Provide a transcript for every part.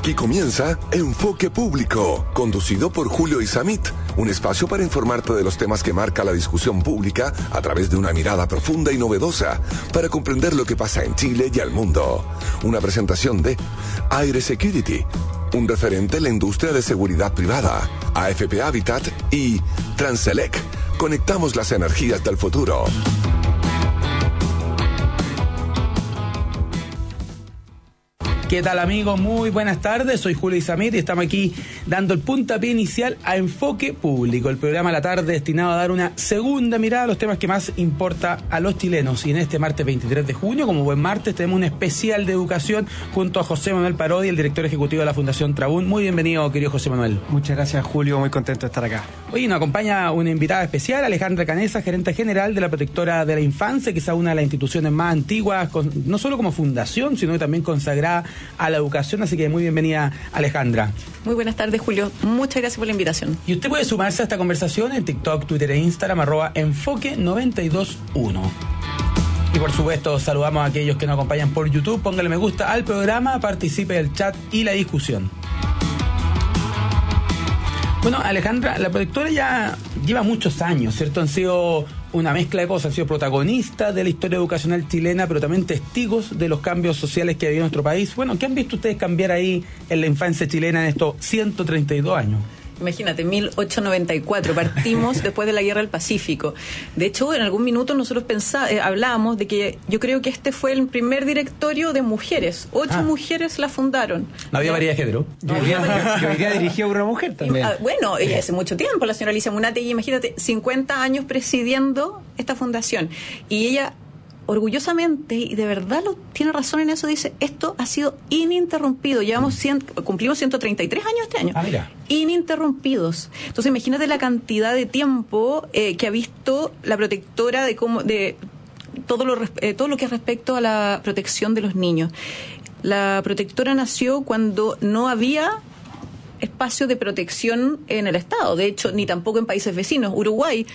Aquí comienza Enfoque Público, conducido por Julio Isamit, un espacio para informarte de los temas que marca la discusión pública a través de una mirada profunda y novedosa para comprender lo que pasa en Chile y al mundo. Una presentación de Aire Security, un referente en la industria de seguridad privada, AFP Habitat y Transelec. Conectamos las energías del futuro. ¿Qué tal, amigos? Muy buenas tardes, soy Julio Isamit y estamos aquí dando el puntapié inicial a Enfoque Público, el programa de la tarde destinado a dar una segunda mirada a los temas que más importa a los chilenos. Y en este martes 23 de junio, como buen martes, tenemos un especial de educación junto a José Manuel Parodi, el director ejecutivo de la Fundación Trabún. Muy bienvenido, querido José Manuel. Muchas gracias, Julio, muy contento de estar acá. Hoy nos acompaña una invitada especial, Alejandra Canesa, gerente general de la Protectora de la Infancia, quizá una de las instituciones más antiguas, no solo como fundación, sino también consagrada a la educación, así que muy bienvenida, Alejandra. Muy buenas tardes, Julio. Muchas gracias por la invitación. Y usted puede sumarse a esta conversación en TikTok, Twitter e Instagram, @enfoque921. Y por supuesto, saludamos a aquellos que nos acompañan por YouTube. Póngale me gusta al programa, participe del chat y la discusión. Bueno, Alejandra, la Protectora ya lleva muchos años, ¿cierto? Han sido una mezcla de cosas, han sido protagonistas de la historia educacional chilena, pero también testigos de los cambios sociales que ha habido en nuestro país. Bueno, ¿qué han visto ustedes cambiar ahí en la infancia chilena en estos 132 años? Imagínate, 1894, partimos después de la Guerra del Pacífico. De hecho, en algún minuto nosotros hablábamos de que yo creo que este fue el primer directorio de mujeres. 8 mujeres la fundaron. No había variedad de género. Yo hoy día dirigía a una mujer también. Bueno, ella hace mucho tiempo, la señora Alicia Munategui, imagínate, 50 años presidiendo esta fundación. Y ella, orgullosamente, y de verdad tiene razón en eso, dice, esto ha sido ininterrumpido. Cumplimos 133 años este año. Mira. Ininterrumpidos. Entonces imagínate la cantidad de tiempo que ha visto la Protectora de todo lo que es respecto a la protección de los niños. La Protectora nació cuando no había espacio de protección en el Estado, de hecho, ni tampoco en países vecinos. El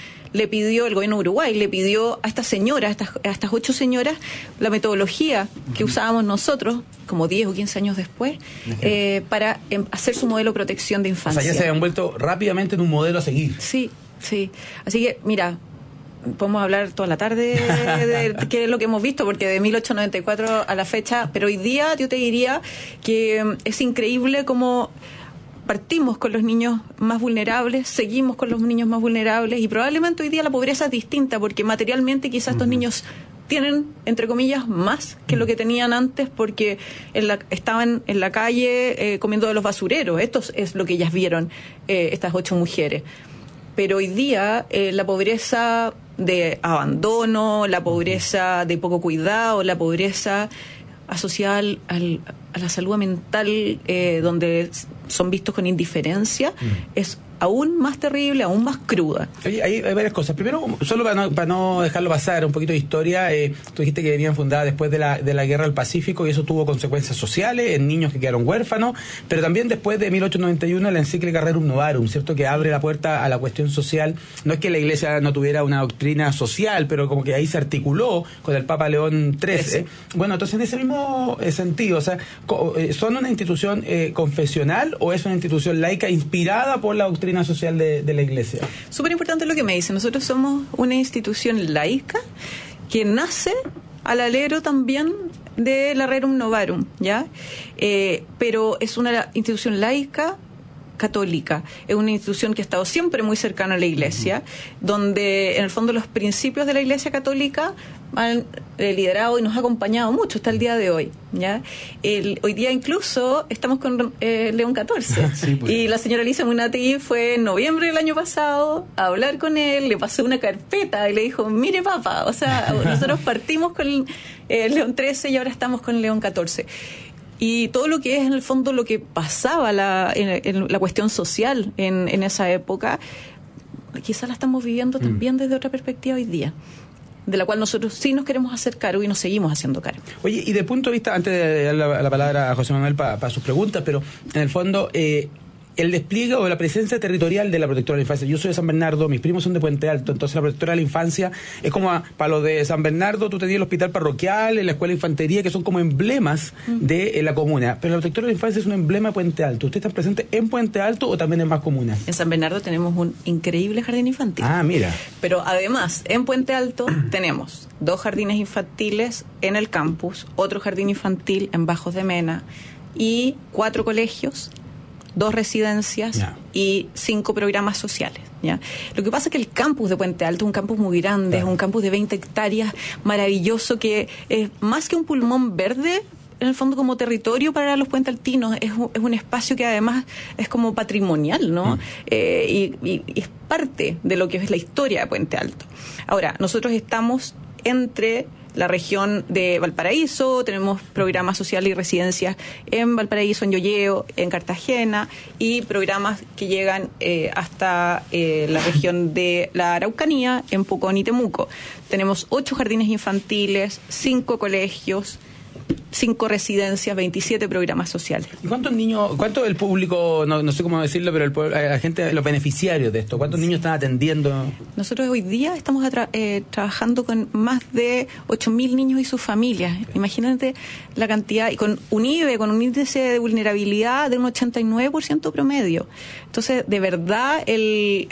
gobierno de Uruguay le pidió a estas señoras, a estas 8 señoras, la metodología que usábamos nosotros, como 10 o 15 años después, para hacer su modelo de protección de infancia. O sea, ya se habían vuelto rápidamente en un modelo a seguir. Sí. Así que, mira, podemos hablar toda la tarde de qué es lo que hemos visto, porque de 1894 a la fecha, pero hoy día yo te diría que es increíble cómo partimos con los niños más vulnerables, seguimos con los niños más vulnerables y probablemente hoy día la pobreza es distinta porque materialmente quizás estos niños tienen, entre comillas, más que lo que tenían antes porque estaban en la calle comiendo de los basureros. Esto es lo que ellas vieron, estas 8 mujeres. Pero hoy día la pobreza de abandono, la pobreza de poco cuidado, la pobreza asociada a la salud mental, donde son vistos con indiferencia, es aún más terrible, aún más cruda. Oye, hay varias cosas. Primero, solo para no dejarlo pasar, un poquito de historia, tú dijiste que venían fundadas después de la Guerra del Pacífico y eso tuvo consecuencias sociales en niños que quedaron huérfanos, pero también después de 1891 la encíclica Rerum Novarum, ¿cierto? Que abre la puerta a la cuestión social. No es que la Iglesia no tuviera una doctrina social, pero como que ahí se articuló con el Papa León XIII. Bueno, entonces en ese mismo sentido, o sea, ¿son una institución confesional o es una institución laica inspirada por la doctrina social de la Iglesia? Súper importante lo que me dice. Nosotros somos una institución laica que nace al alero también de la Rerum Novarum, ¿ya? Pero es una institución laica católica. Es una institución que ha estado siempre muy cercana a la Iglesia, donde en el fondo los principios de la Iglesia católica han liderado y nos ha acompañado mucho hasta el día de hoy, ¿ya? Hoy día incluso estamos con León XIV. Sí, pues. Y la señora Alicia Munategui fue en noviembre del año pasado a hablar con él, le pasó una carpeta y le dijo, mire papá, o sea, nosotros partimos con León XIII y ahora estamos con León XIV. Y todo lo que es en el fondo lo que pasaba en la cuestión social en esa época, quizás la estamos viviendo también desde otra perspectiva hoy día, de la cual nosotros sí nos queremos hacer cargo y nos seguimos haciendo cargo. Oye, y de punto de vista, antes de dar la palabra a José Manuel para sus preguntas, pero en el fondo el despliegue o la presencia territorial de la protectora de la infancia. Yo soy de San Bernardo, mis primos son de Puente Alto, entonces la protectora de la infancia es como para los de San Bernardo, tú tenías el hospital parroquial, la escuela de infantería, que son como emblemas de la comuna, pero la protectora de la infancia es un emblema de Puente Alto. ¿Usted está presente en Puente Alto o también en más comunas? En San Bernardo tenemos un increíble jardín infantil. Ah, mira. Pero además, en Puente Alto tenemos 2 jardines infantiles en el campus, otro jardín infantil en Bajos de Mena y 4 colegios, 2 residencias y 5 programas sociales. ¿Ya? Lo que pasa es que el campus de Puente Alto es un campus muy grande, es un campus de 20 hectáreas, maravilloso, que es más que un pulmón verde, en el fondo como territorio para los puentealtinos, es un espacio que además es como patrimonial, ¿no? Y es parte de lo que es la historia de Puente Alto. Ahora, nosotros estamos entre la región de Valparaíso, tenemos programas sociales y residencias en Valparaíso, en Llolleo, en Cartagena, y programas que llegan hasta la región de la Araucanía, en Pucón y Temuco. Tenemos 8 jardines infantiles, 5 colegios, 5 residencias, 27 programas sociales. ¿Y cuántos niños, cuánto el público, no sé cómo decirlo, pero la gente, los beneficiarios de esto, cuántos niños están atendiendo? Nosotros hoy día estamos trabajando con más de 8.000 niños y sus familias. Imagínate la cantidad, y con un IBE, con un índice de vulnerabilidad de un 89% promedio. Entonces, de verdad, el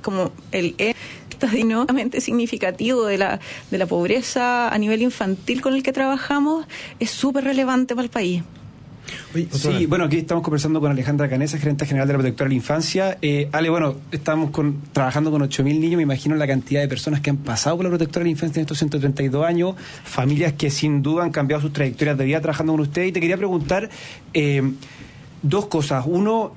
dinámicamente significativo de la pobreza a nivel infantil con el que trabajamos es súper relevante para el país. Oye, sí, bueno, aquí estamos conversando con Alejandra Canesa, gerente general de la Protectora de la Infancia. Ale, bueno, estamos trabajando con 8.000 niños, me imagino la cantidad de personas que han pasado por la Protectora de la Infancia en estos 132 años, familias que sin duda han cambiado sus trayectorias de vida trabajando con usted, y te quería preguntar 2 cosas. Uno,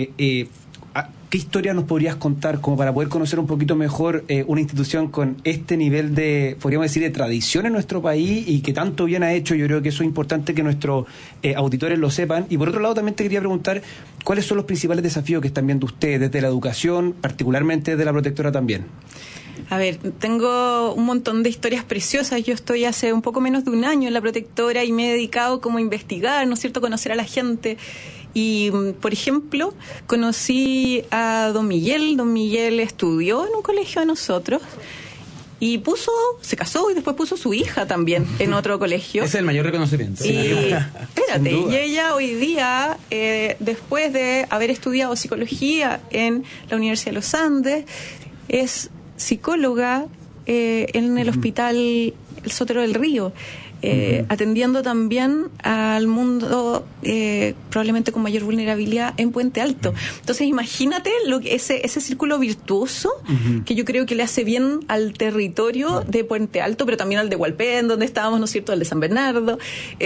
¿qué historia nos podrías contar como para poder conocer un poquito mejor una institución con este nivel de, podríamos decir, de tradición en nuestro país y que tanto bien ha hecho? Yo creo que eso es importante que nuestros auditores lo sepan. Y por otro lado también te quería preguntar cuáles son los principales desafíos que están viendo ustedes desde la educación, particularmente desde la Protectora también. A ver, tengo un montón de historias preciosas. Yo estoy hace un poco menos de un año en la Protectora y me he dedicado como a investigar, ¿no es cierto?, conocer a la gente. Y, por ejemplo, conocí a don Miguel. Don Miguel estudió en un colegio de nosotros y se casó y después puso su hija también en otro colegio. Ese es el mayor reconocimiento. Y, espérate, y ella hoy día, después de haber estudiado psicología en la Universidad de los Andes, es psicóloga en el hospital El Sotero del Río. Atendiendo también al mundo probablemente con mayor vulnerabilidad en Puente Alto. Entonces imagínate ese círculo virtuoso que yo creo que le hace bien al territorio de Puente Alto, pero también al de Hualpén, donde estábamos, ¿no es cierto?, al de San Bernardo.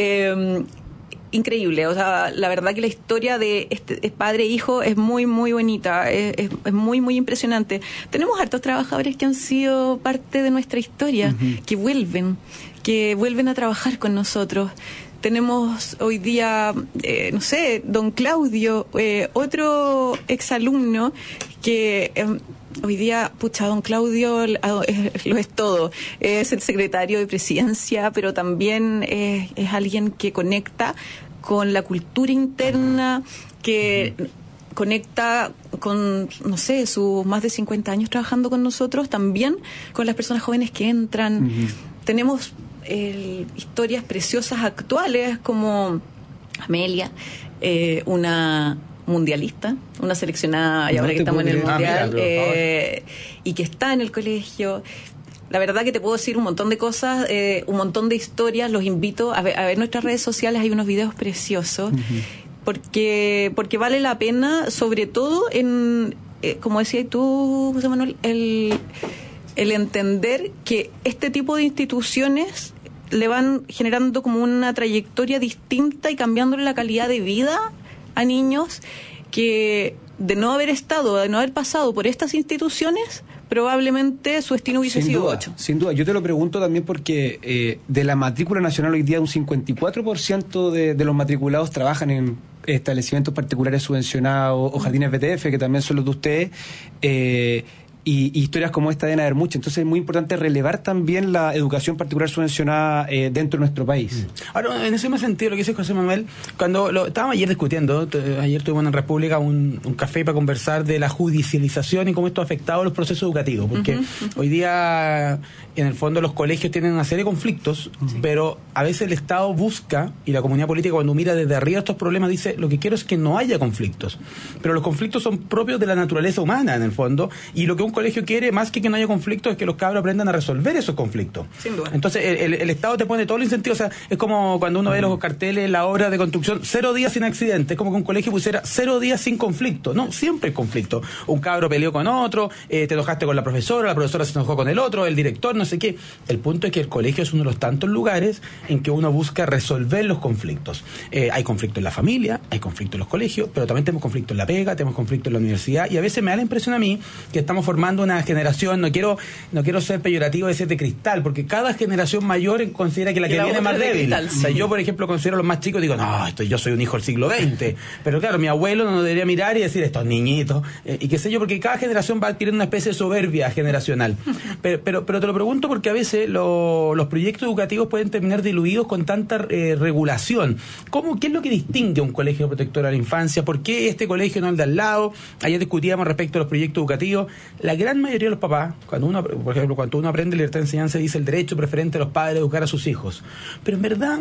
Increíble, o sea, la verdad que la historia de este padre e hijo es muy, muy bonita, es muy, muy impresionante. Tenemos hartos trabajadores que han sido parte de nuestra historia, que vuelven a trabajar con nosotros. Tenemos hoy día, no sé, don Claudio, otro exalumno que hoy día, don Claudio lo es todo. Es el secretario de Presidencia, pero también es alguien que conecta con la cultura interna, que conecta con, no sé, sus más de 50 años trabajando con nosotros, también con las personas jóvenes que entran. Tenemos historias preciosas actuales como Amelia, una mundialista, una seleccionada, y ahora que estamos en el mundial, y que está en el colegio. La verdad que te puedo decir un montón de cosas, un montón de historias. Los invito a ver nuestras redes sociales, hay unos videos preciosos, porque vale la pena, sobre todo en, como decías tú, José Manuel, el entender que este tipo de instituciones le van generando como una trayectoria distinta y cambiándole la calidad de vida a niños que, de no haber pasado por estas instituciones, probablemente su destino hubiese sido 8. Sin duda, yo te lo pregunto también porque de la matrícula nacional hoy día un 54% de los matriculados trabajan en establecimientos particulares subvencionados o jardines BTF, que también son los de ustedes, y historias como esta deben haber muchas. Entonces es muy importante relevar también la educación particular subvencionada dentro de nuestro país. Ahora, en ese mismo sentido, lo que dice José Manuel, cuando estábamos ayer discutiendo, ayer tuvimos en República un café para conversar de la judicialización y cómo esto ha afectado los procesos educativos, porque hoy día, en el fondo, los colegios tienen una serie de conflictos, pero a veces el Estado busca, y la comunidad política cuando mira desde arriba estos problemas dice, lo que quiero es que no haya conflictos, pero los conflictos son propios de la naturaleza humana, en el fondo, y lo que un colegio quiere, más que no haya conflictos, es que los cabros aprendan a resolver esos conflictos. Sin duda. Entonces, el Estado te pone todo el incentivo, o sea, es como cuando uno ve los carteles, la obra de construcción, 0 días sin accidente, es como que un colegio pusiera 0 días sin conflicto. No, siempre hay conflicto. Un cabro peleó con otro, te enojaste con la profesora se enojó con el otro, el director, no sé qué. El punto es que el colegio es uno de los tantos lugares en que uno busca resolver los conflictos. Hay conflicto en la familia, hay conflicto en los colegios, pero también tenemos conflicto en la pega, tenemos conflicto en la universidad, y a veces me da la impresión a mí que estamos formando una generación, no quiero ser peyorativo, decir de cristal, porque cada generación mayor considera que la que viene es más débil. O sea, yo, por ejemplo, considero a los más chicos, digo, no, yo soy un hijo del siglo XX, pero claro, mi abuelo no debería mirar y decir, estos niñitos, y qué sé yo, porque cada generación va adquiriendo una especie de soberbia generacional. Pero te lo pregunto porque a veces los proyectos educativos pueden terminar diluidos con tanta regulación. ¿Qué es lo que distingue a un colegio protector a la infancia? ¿Por qué este colegio no el de al lado? Ayer discutíamos respecto a los proyectos educativos. La gran mayoría de los papás, cuando uno aprende libertad de enseñanza, dice el derecho preferente de los padres a educar a sus hijos. Pero en verdad,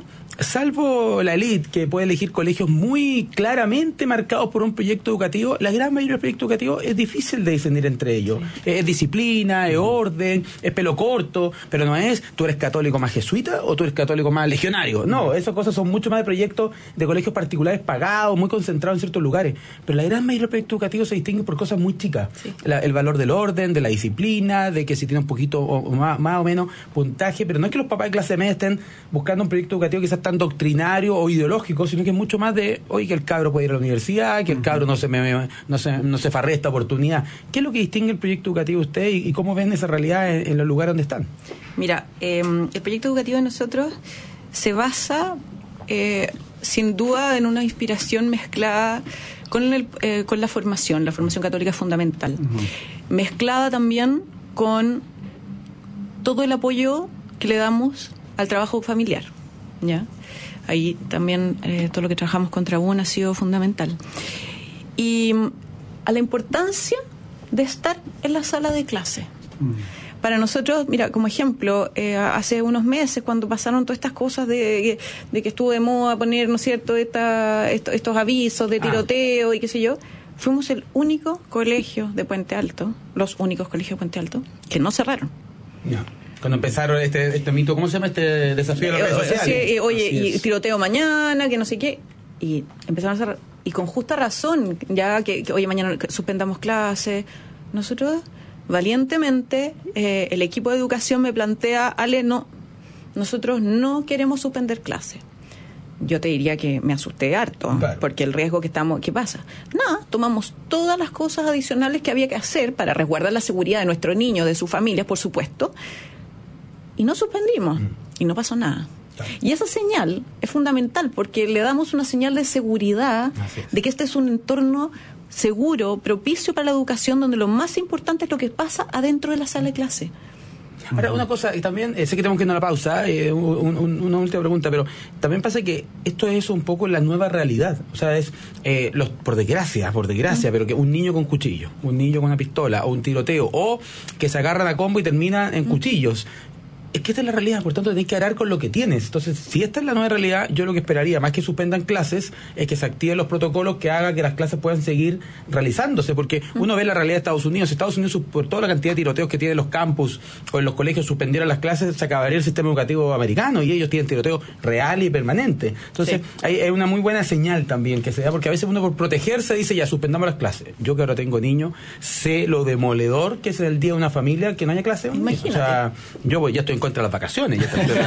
salvo la élite que puede elegir colegios muy claramente marcados por un proyecto educativo, la gran mayoría de los proyectos educativos es difícil de discernir entre ellos. Es disciplina, es orden, es pelo corto, pero no es tú eres católico más jesuita o tú eres católico más legionario. No, esas cosas son mucho más de proyectos de colegios particulares pagados, muy concentrados en ciertos lugares. Pero la gran mayoría de los proyectos educativos se distinguen por cosas muy chicas. Sí. El valor del orden, de la disciplina, de que si tiene un poquito o más o menos puntaje, pero no es que los papás de clase media estén buscando un proyecto educativo quizás tan doctrinario o ideológico, sino que es mucho más de, oye, que el cabro puede ir a la universidad, que el cabro no se farre esta oportunidad. ¿Qué es lo que distingue el proyecto educativo de usted y cómo ven esa realidad en los lugares donde están? Mira, el proyecto educativo de nosotros se basa sin duda en una inspiración mezclada con la formación católica es fundamental, mezclada también con todo el apoyo que le damos al trabajo familiar, ¿ya? Ahí también todo lo que trabajamos contra UN ha sido fundamental. Y a la importancia de estar en la sala de clase. Para nosotros, mira, como ejemplo, hace unos meses cuando pasaron todas estas cosas de que estuvo de moda poner, ¿no es cierto?, estos avisos de tiroteo y qué sé yo, fuimos el único colegio de Puente Alto, los únicos colegios de Puente Alto, que no cerraron. No. Cuando empezaron este mito, ¿cómo se llama este desafío de las redes sociales? Sí, oye, y tiroteo mañana, que no sé qué, y empezaron a cerrar, y con justa razón, ya que oye, mañana suspendamos clases. Nosotros, valientemente, el equipo de educación me plantea, Ale, no, nosotros no queremos suspender clases. Yo te diría que me asusté harto, claro, porque el riesgo ¿qué pasa? Nada, tomamos todas las cosas adicionales que había que hacer para resguardar la seguridad de nuestro niño, de su familia, por supuesto, y no suspendimos, y no pasó nada. Claro. Y esa señal es fundamental porque le damos una señal de seguridad, de que este es un entorno seguro, propicio para la educación, donde lo más importante es lo que pasa adentro de la sala de clase. Ahora, una cosa, y también, sé que tenemos que ir a una pausa, una última pregunta, pero también pasa que esto es un poco la nueva realidad. O sea, es, por desgracia, pero que un niño con cuchillo, un niño con una pistola, o un tiroteo, o que se agarran a combo y terminan en cuchillos. Es que esta es la realidad, por tanto tenés que arar con lo que tienes. Entonces, si esta es la nueva realidad, yo lo que esperaría, más que suspendan clases, es que se activen los protocolos que hagan que las clases puedan seguir realizándose, porque uno ve la realidad de Estados Unidos. Estados Unidos, por toda la cantidad de tiroteos que tienen los campus o en los colegios, suspendieran las clases, se acabaría el sistema educativo americano, y ellos tienen tiroteo real y permanente. Entonces, hay una muy buena señal también que se da, porque a veces uno por protegerse dice, ya, suspendamos las clases. Yo que ahora tengo niños, sé lo demoledor que es el día de una familia que no haya clase. Imagínate. O sea, ya estoy en contra de las vacaciones.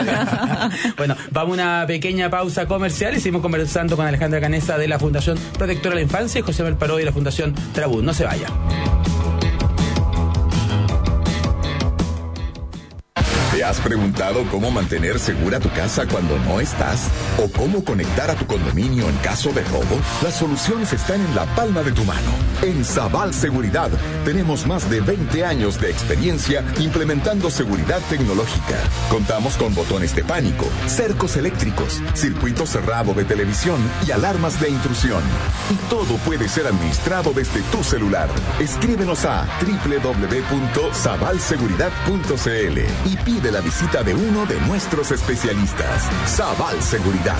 Bueno, vamos a una pequeña pausa comercial y seguimos conversando con Alejandra Canessa de la Fundación Protectora de la Infancia y José Manuel Parodi de la Fundación Trabut. No se vaya. ¿Te has preguntado cómo mantener segura tu casa cuando no estás? ¿O cómo conectar a tu condominio en caso de robo? Las soluciones están en la palma de tu mano. En Sabal Seguridad tenemos más de 20 años de experiencia implementando seguridad tecnológica. Contamos con botones de pánico, cercos eléctricos, circuito cerrado de televisión y alarmas de intrusión. Y todo puede ser administrado desde tu celular. Escríbenos a www.sabalseguridad.cl y pide la visita de uno de nuestros especialistas. Sabal Seguridad.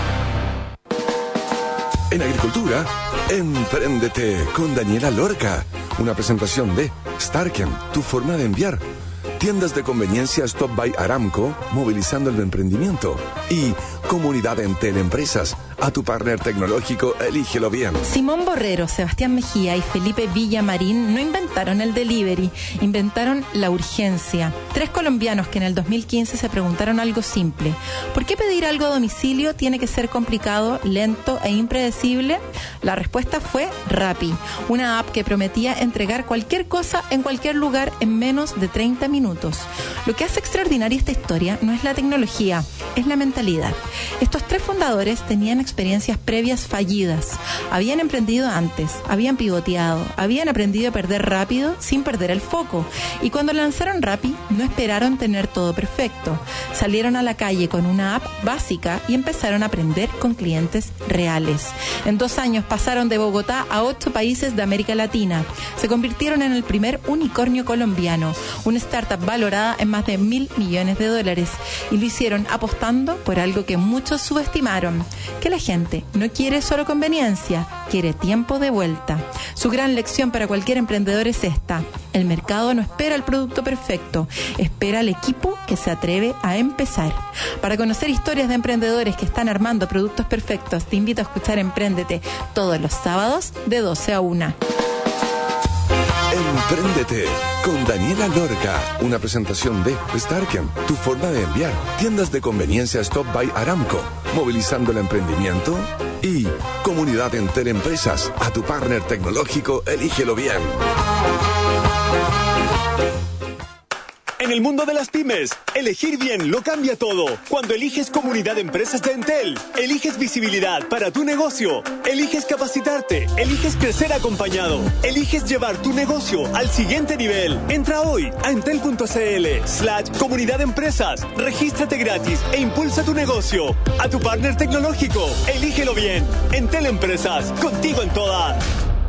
En agricultura, empréndete con Daniela Lorca. Una presentación de Starken, tu forma de enviar. Tiendas de conveniencia Stop by Aramco, movilizando el emprendimiento. Y Comunidad Entel Empresas. A tu partner tecnológico, elígelo bien. Simón Borrero, Sebastián Mejía y Felipe Villamarín no inventaron el delivery, inventaron la urgencia. 3 colombianos que en el 2015 se preguntaron algo simple. ¿Por qué pedir algo a domicilio tiene que ser complicado, lento e impredecible? La respuesta fue Rappi, una app que prometía entregar cualquier cosa en cualquier lugar en menos de 30 minutos. Lo que hace extraordinaria esta historia no es la tecnología, es la mentalidad. Estos 3 fundadores tenían experiencias previas fallidas. Habían emprendido antes, habían pivoteado, habían aprendido a perder rápido sin perder el foco. Y cuando lanzaron Rappi, no esperaron tener todo perfecto. Salieron a la calle con una app básica y empezaron a aprender con clientes reales. En 2 años pasaron de Bogotá a 8 países de América Latina. Se convirtieron en el primer unicornio colombiano, una startup valorada en más de $1.000 millones. Y lo hicieron apostando por algo que muchos subestimaron, que la gente no quiere solo conveniencia, quiere tiempo de vuelta. Su gran lección para cualquier emprendedor es esta: el mercado no espera el producto perfecto, espera al equipo que se atreve a empezar. Para conocer historias de emprendedores que están armando productos perfectos, te invito a escuchar Empréndete todos los sábados de 12 a 1. Empréndete con Daniela Lorca. Una presentación de Starken, tu forma de enviar. Tiendas de conveniencia Stop by Aramco, movilizando el emprendimiento. Y Comunidad Entel Empresas. A tu partner tecnológico, elígelo bien. En el mundo de las pymes, elegir bien lo cambia todo. Cuando eliges Comunidad de Empresas de Entel, eliges visibilidad para tu negocio, eliges capacitarte, eliges crecer acompañado, eliges llevar tu negocio al siguiente nivel. Entra hoy a entel.cl/Comunidad de Empresas, regístrate gratis e impulsa tu negocio. A tu partner tecnológico, elígelo bien. Entel Empresas, contigo en todas.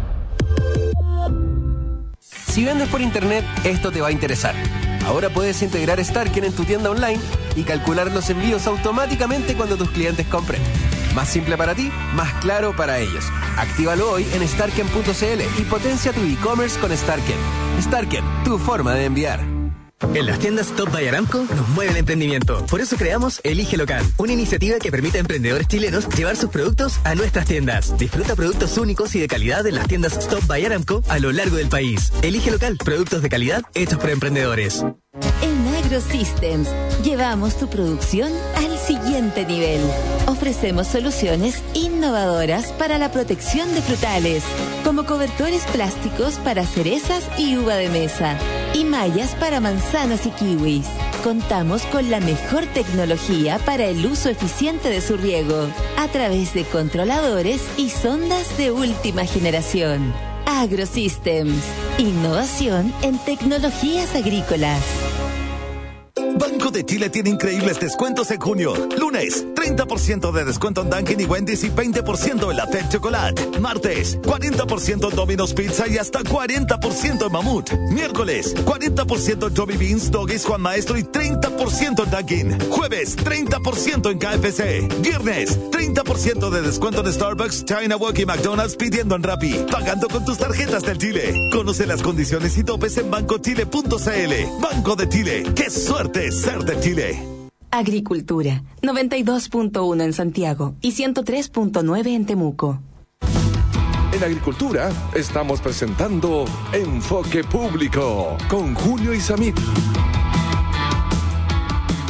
Si vendes por internet, esto te va a interesar. Ahora puedes integrar Starken en tu tienda online y calcular los envíos automáticamente cuando tus clientes compren. Más simple para ti, más claro para ellos. Actívalo hoy en starken.cl y potencia tu e-commerce con Starken. Starken, tu forma de enviar. En las tiendas Stop by Aramco nos mueve el emprendimiento. Por eso creamos Elige Local, una iniciativa que permite a emprendedores chilenos llevar sus productos a nuestras tiendas. Disfruta productos únicos y de calidad en las tiendas Stop by Aramco a lo largo del país. Elige Local, productos de calidad hechos por emprendedores. En AgroSystems llevamos tu producción al siguiente nivel. Ofrecemos soluciones innovadoras para la protección de frutales, como cobertores plásticos para cerezas y uva de mesa, y mallas para manzanas y kiwis. Contamos con la mejor tecnología para el uso eficiente de su riego, a través de controladores y sondas de última generación. AgroSystems, innovación en tecnologías agrícolas. Banco de Chile tiene increíbles descuentos en junio. Lunes, 30% de descuento en Dunkin' y Wendy's y 20% en la Tech Chocolate. Martes, 40% en Domino's Pizza y hasta 40% en Mamut. Miércoles, 40% en Tommy Beans, Doggies, Juan Maestro y 30% en Dunkin'. Jueves, 30% en KFC. Viernes, 30% de descuento en Starbucks, China Walk y McDonald's pidiendo en Rappi. Pagando con tus tarjetas del Chile. Conoce las condiciones y topes en bancochile.cl. Banco de Chile. ¡Qué suerte ser de Chile! Agricultura, 92.1 en Santiago y 103.9 en Temuco. En agricultura estamos presentando Enfoque Público con Julio Isamit.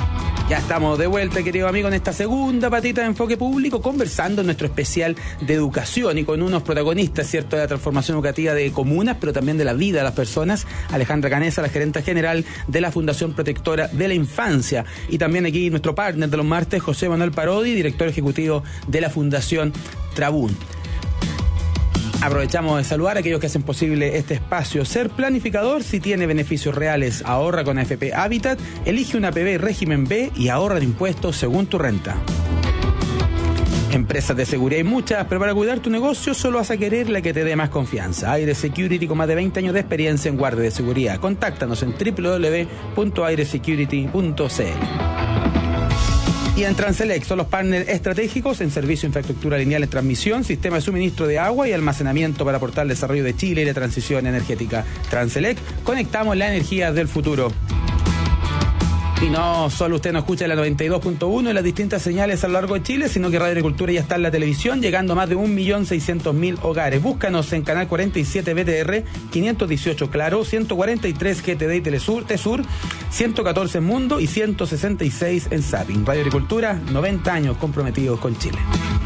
Ya estamos de vuelta, querido amigo, en esta segunda patita de Enfoque Público, conversando en nuestro especial de educación y con unos protagonistas, ¿cierto?, de la transformación educativa de comunas, pero también de la vida de las personas. Alejandra Canessa, la gerente general de la Fundación Protectora de la Infancia. Y también aquí nuestro partner de los martes, José Manuel Parodi, director ejecutivo de la Fundación Trabún. Aprovechamos de saludar a aquellos que hacen posible este espacio. Ser planificador si tiene beneficios reales. Ahorra con AFP Habitat, elige una APB régimen B y ahorra de impuestos según tu renta. Empresas de seguridad hay muchas, pero para cuidar tu negocio solo vas a querer la que te dé más confianza. Aire Security, con más de 20 años de experiencia en guardia de seguridad. Contáctanos en www.airesecurity.cl. Y en Transelec son los partners estratégicos en servicio de infraestructura lineal en transmisión, sistema de suministro de agua y almacenamiento para aportar el desarrollo de Chile y la transición energética. Transelec, conectamos la energía del futuro. Y no solo usted nos escucha en la 92.1 y las distintas señales a lo largo de Chile, sino que Radio Agricultura ya está en la televisión, llegando a más de 1.600.000 hogares. Búscanos en Canal 47 BTR, 518 Claro, 143 GTD y Telesur, Tesur, 114 en Mundo y 166 en Zapping. Radio Agricultura, 90 años comprometidos con Chile.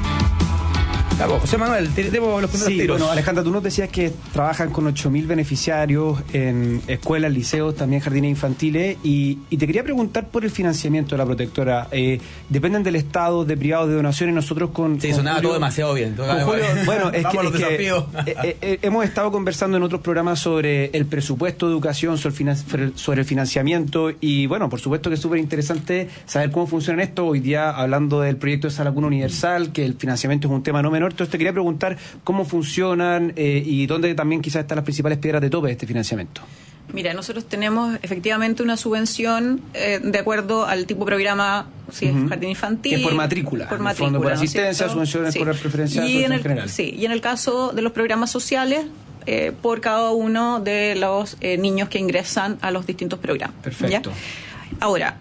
José Manuel, demos los primeros tiros. Bueno, Alejandra, tú nos decías que trabajan con 8.000 beneficiarios en escuelas, liceos, también jardines infantiles, y te quería preguntar por el financiamiento de la protectora. ¿Dependen del Estado, de privados, de donaciones? Nosotros sonaba todo demasiado bien. Bueno, es que hemos estado conversando en otros programas sobre el presupuesto de educación, sobre el financiamiento, y bueno, por supuesto que es súper interesante saber cómo funciona esto. Hoy día, hablando del proyecto de Sala Cuna Universal, que el financiamiento es un tema no menor. Entonces te quería preguntar cómo funcionan y dónde también quizás están las principales piedras de tope de este financiamiento. Mira, nosotros tenemos efectivamente una subvención de acuerdo al tipo de programa, si es jardín infantil. Que es por matrícula. Por matrícula, fondo por asistencia, subvenciones por preferencia y en general. Sí, y en el caso de los programas sociales, por cada uno de los niños que ingresan a los distintos programas. Perfecto. ¿Ya? Ahora,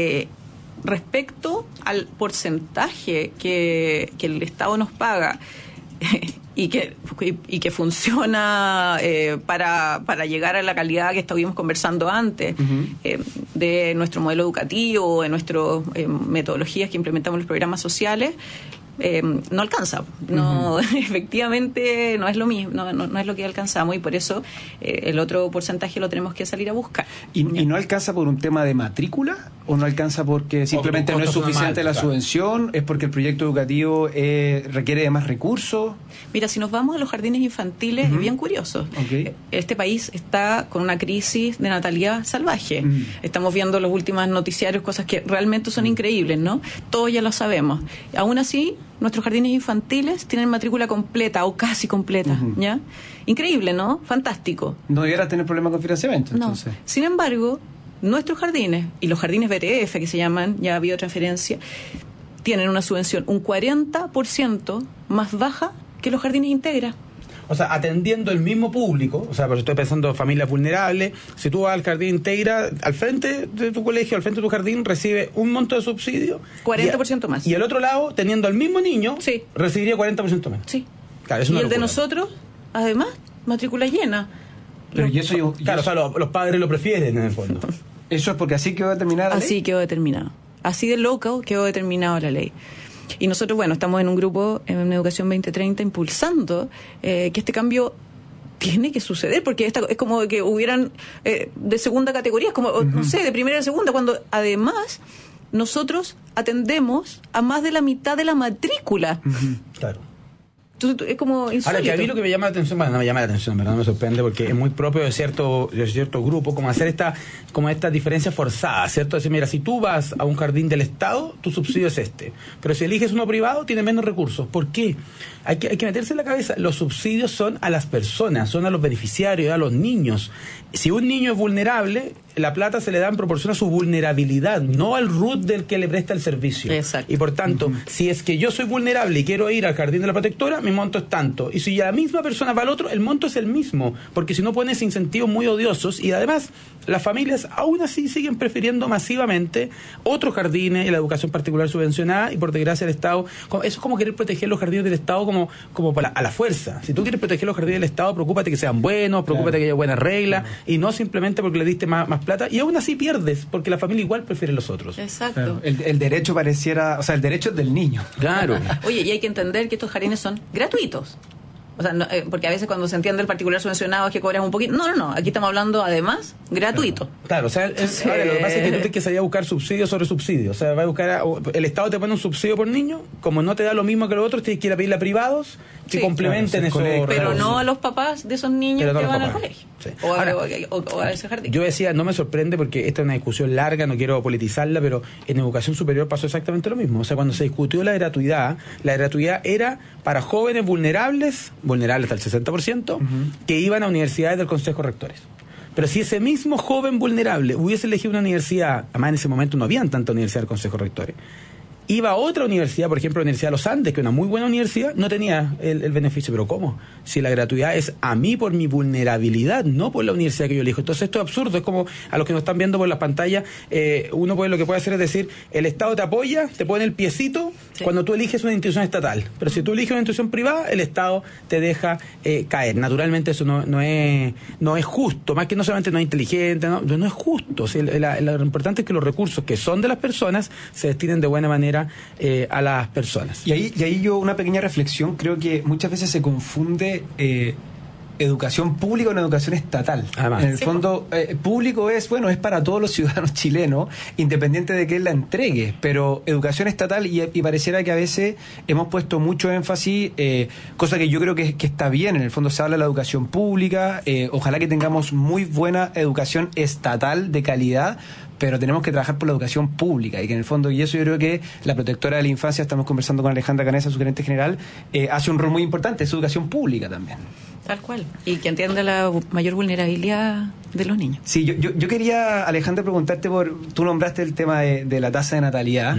respecto al porcentaje que el Estado nos paga y que funciona para llegar a la calidad que estábamos conversando antes, de nuestro modelo educativo, de nuestras metodologías que implementamos en los programas sociales, no alcanza. No, efectivamente no es lo mismo, no es lo que alcanzamos, y por eso el otro porcentaje lo tenemos que salir a buscar. ¿Y no alcanza por un tema de matrícula? ¿O no alcanza porque simplemente no es suficiente la subvención? ¿Es porque el proyecto educativo requiere de más recursos? Mira, si nos vamos a los jardines infantiles, es bien curioso. Okay. Este país está con una crisis de natalidad salvaje. Estamos viendo los últimos noticiarios, cosas que realmente son increíbles, ¿no? Todos ya lo sabemos. Aún así, nuestros jardines infantiles tienen matrícula completa o casi completa, ¿ya? Increíble, ¿no? Fantástico. No debiera tener problemas con financiamiento, entonces. No. Sin embargo, nuestros jardines y los jardines BTF, que se llaman ya biotransferencia, tienen una subvención un 40% más baja que los jardines Integra. O sea, atendiendo el mismo público, o sea, porque estoy pensando en familias vulnerables, si tú vas al jardín Integra, al frente de tu colegio, al frente de tu jardín, recibe un monto de subsidio. 40% más. Y el otro lado, teniendo al mismo niño, recibiría 40% menos. Sí. Claro, es y una el locura. de nosotros, además, matrícula llena. Pero Claro, o sea, los padres lo prefieren en el fondo. ¿Eso es porque así quedó determinada la ley? Así quedó determinado. Así de loco quedó determinada la ley. Y nosotros, bueno, estamos en un grupo en Educación 2030 impulsando que este cambio tiene que suceder, porque es como que hubieran de segunda categoría, es como, no sé, de primera a segunda, cuando además nosotros atendemos a más de la mitad de la matrícula. Claro. Entonces, es como insólito. Ahora, que a mí lo que me llama la atención, bueno, no me llama la atención, ¿verdad? No me sorprende, porque es muy propio de cierto grupo, como hacer esta diferencia forzada, ¿cierto? Decir, mira, si tú vas a un jardín del Estado, tu subsidio es este. Pero si eliges uno privado, tiene menos recursos. ¿Por qué? Hay que meterse en la cabeza. Los subsidios son a las personas, son a los beneficiarios, a los niños. Si un niño es vulnerable, la plata se le da en proporción a su vulnerabilidad, no al RUT del que le presta el servicio. Exacto. Y por tanto, si es que yo soy vulnerable y quiero ir al jardín de la protectora, mi monto es tanto. Y si la misma persona va al otro, el monto es el mismo. Porque si no pones incentivos muy odiosos, y además las familias aún así siguen prefiriendo masivamente otros jardines y la educación particular subvencionada, y por desgracia el Estado, eso es como querer proteger los jardines del Estado como a la fuerza. Si tú quieres proteger los jardines del Estado, preocúpate que sean buenos, preocúpate que haya buenas reglas, y no simplemente porque le diste más plata, y aún así pierdes, porque la familia igual prefiere los otros. Exacto. Claro, el derecho pareciera, o sea, el derecho es del niño. Claro. Oye, y hay que entender que estos jardines son gratuitos. O sea, no, porque a veces cuando se entiende el particular subvencionado es que cobras un poquito. No. Aquí estamos hablando, además, gratuito. Claro, o sea, ahora, lo que pasa es que tú tienes que salir a buscar subsidio sobre subsidio. O sea, va a buscar el Estado te pone un subsidio por niño, como no te da lo mismo que los otros, tienes que ir a pedirle a privados que complementen eso. Pero no a los papás de esos niños que van al colegio. Sí. O a ese jardín. Yo decía, no me sorprende porque esta es una discusión larga, no quiero politizarla, pero en educación superior pasó exactamente lo mismo. O sea, cuando se discutió la gratuidad era para jóvenes vulnerables hasta el 60%, que iban a universidades del Consejo de Rectores. Pero si ese mismo joven vulnerable hubiese elegido una universidad, además en ese momento no habían tanta universidad del Consejo de Rectores, iba a otra universidad, por ejemplo la Universidad de los Andes, que es una muy buena universidad, no tenía el beneficio. ¿Pero cómo? Si la gratuidad es a mí por mi vulnerabilidad, no por la universidad que yo elijo. Entonces esto es absurdo. Es como a los que nos están viendo por las pantallas, lo que puede hacer es decir, el Estado te apoya, te pone el piecito cuando tú eliges una institución estatal. Pero si tú eliges una institución privada, el Estado te deja caer. Naturalmente eso no es justo. Más que no solamente no es inteligente, no es justo. O sea, lo importante es que los recursos que son de las personas se destinen de buena manera a las personas. Y ahí yo una pequeña reflexión, creo que muchas veces se confunde educación pública con educación estatal. Además, en el fondo, público es para todos los ciudadanos chilenos, independiente de que él la entregue, pero educación estatal, y pareciera que a veces hemos puesto mucho énfasis, cosa que yo creo que está bien. En el fondo se habla de la educación pública, ojalá que tengamos muy buena educación estatal de calidad, pero tenemos que trabajar por la educación pública, y que en el fondo, y eso yo creo que la protectora de la infancia, estamos conversando con Alejandra Canessa, su gerente general, hace un rol muy importante, es educación pública también. Tal cual. Y que entienda la mayor vulnerabilidad de los niños. Sí, yo quería, Alejandra, preguntarte tú nombraste el tema de la tasa de natalidad.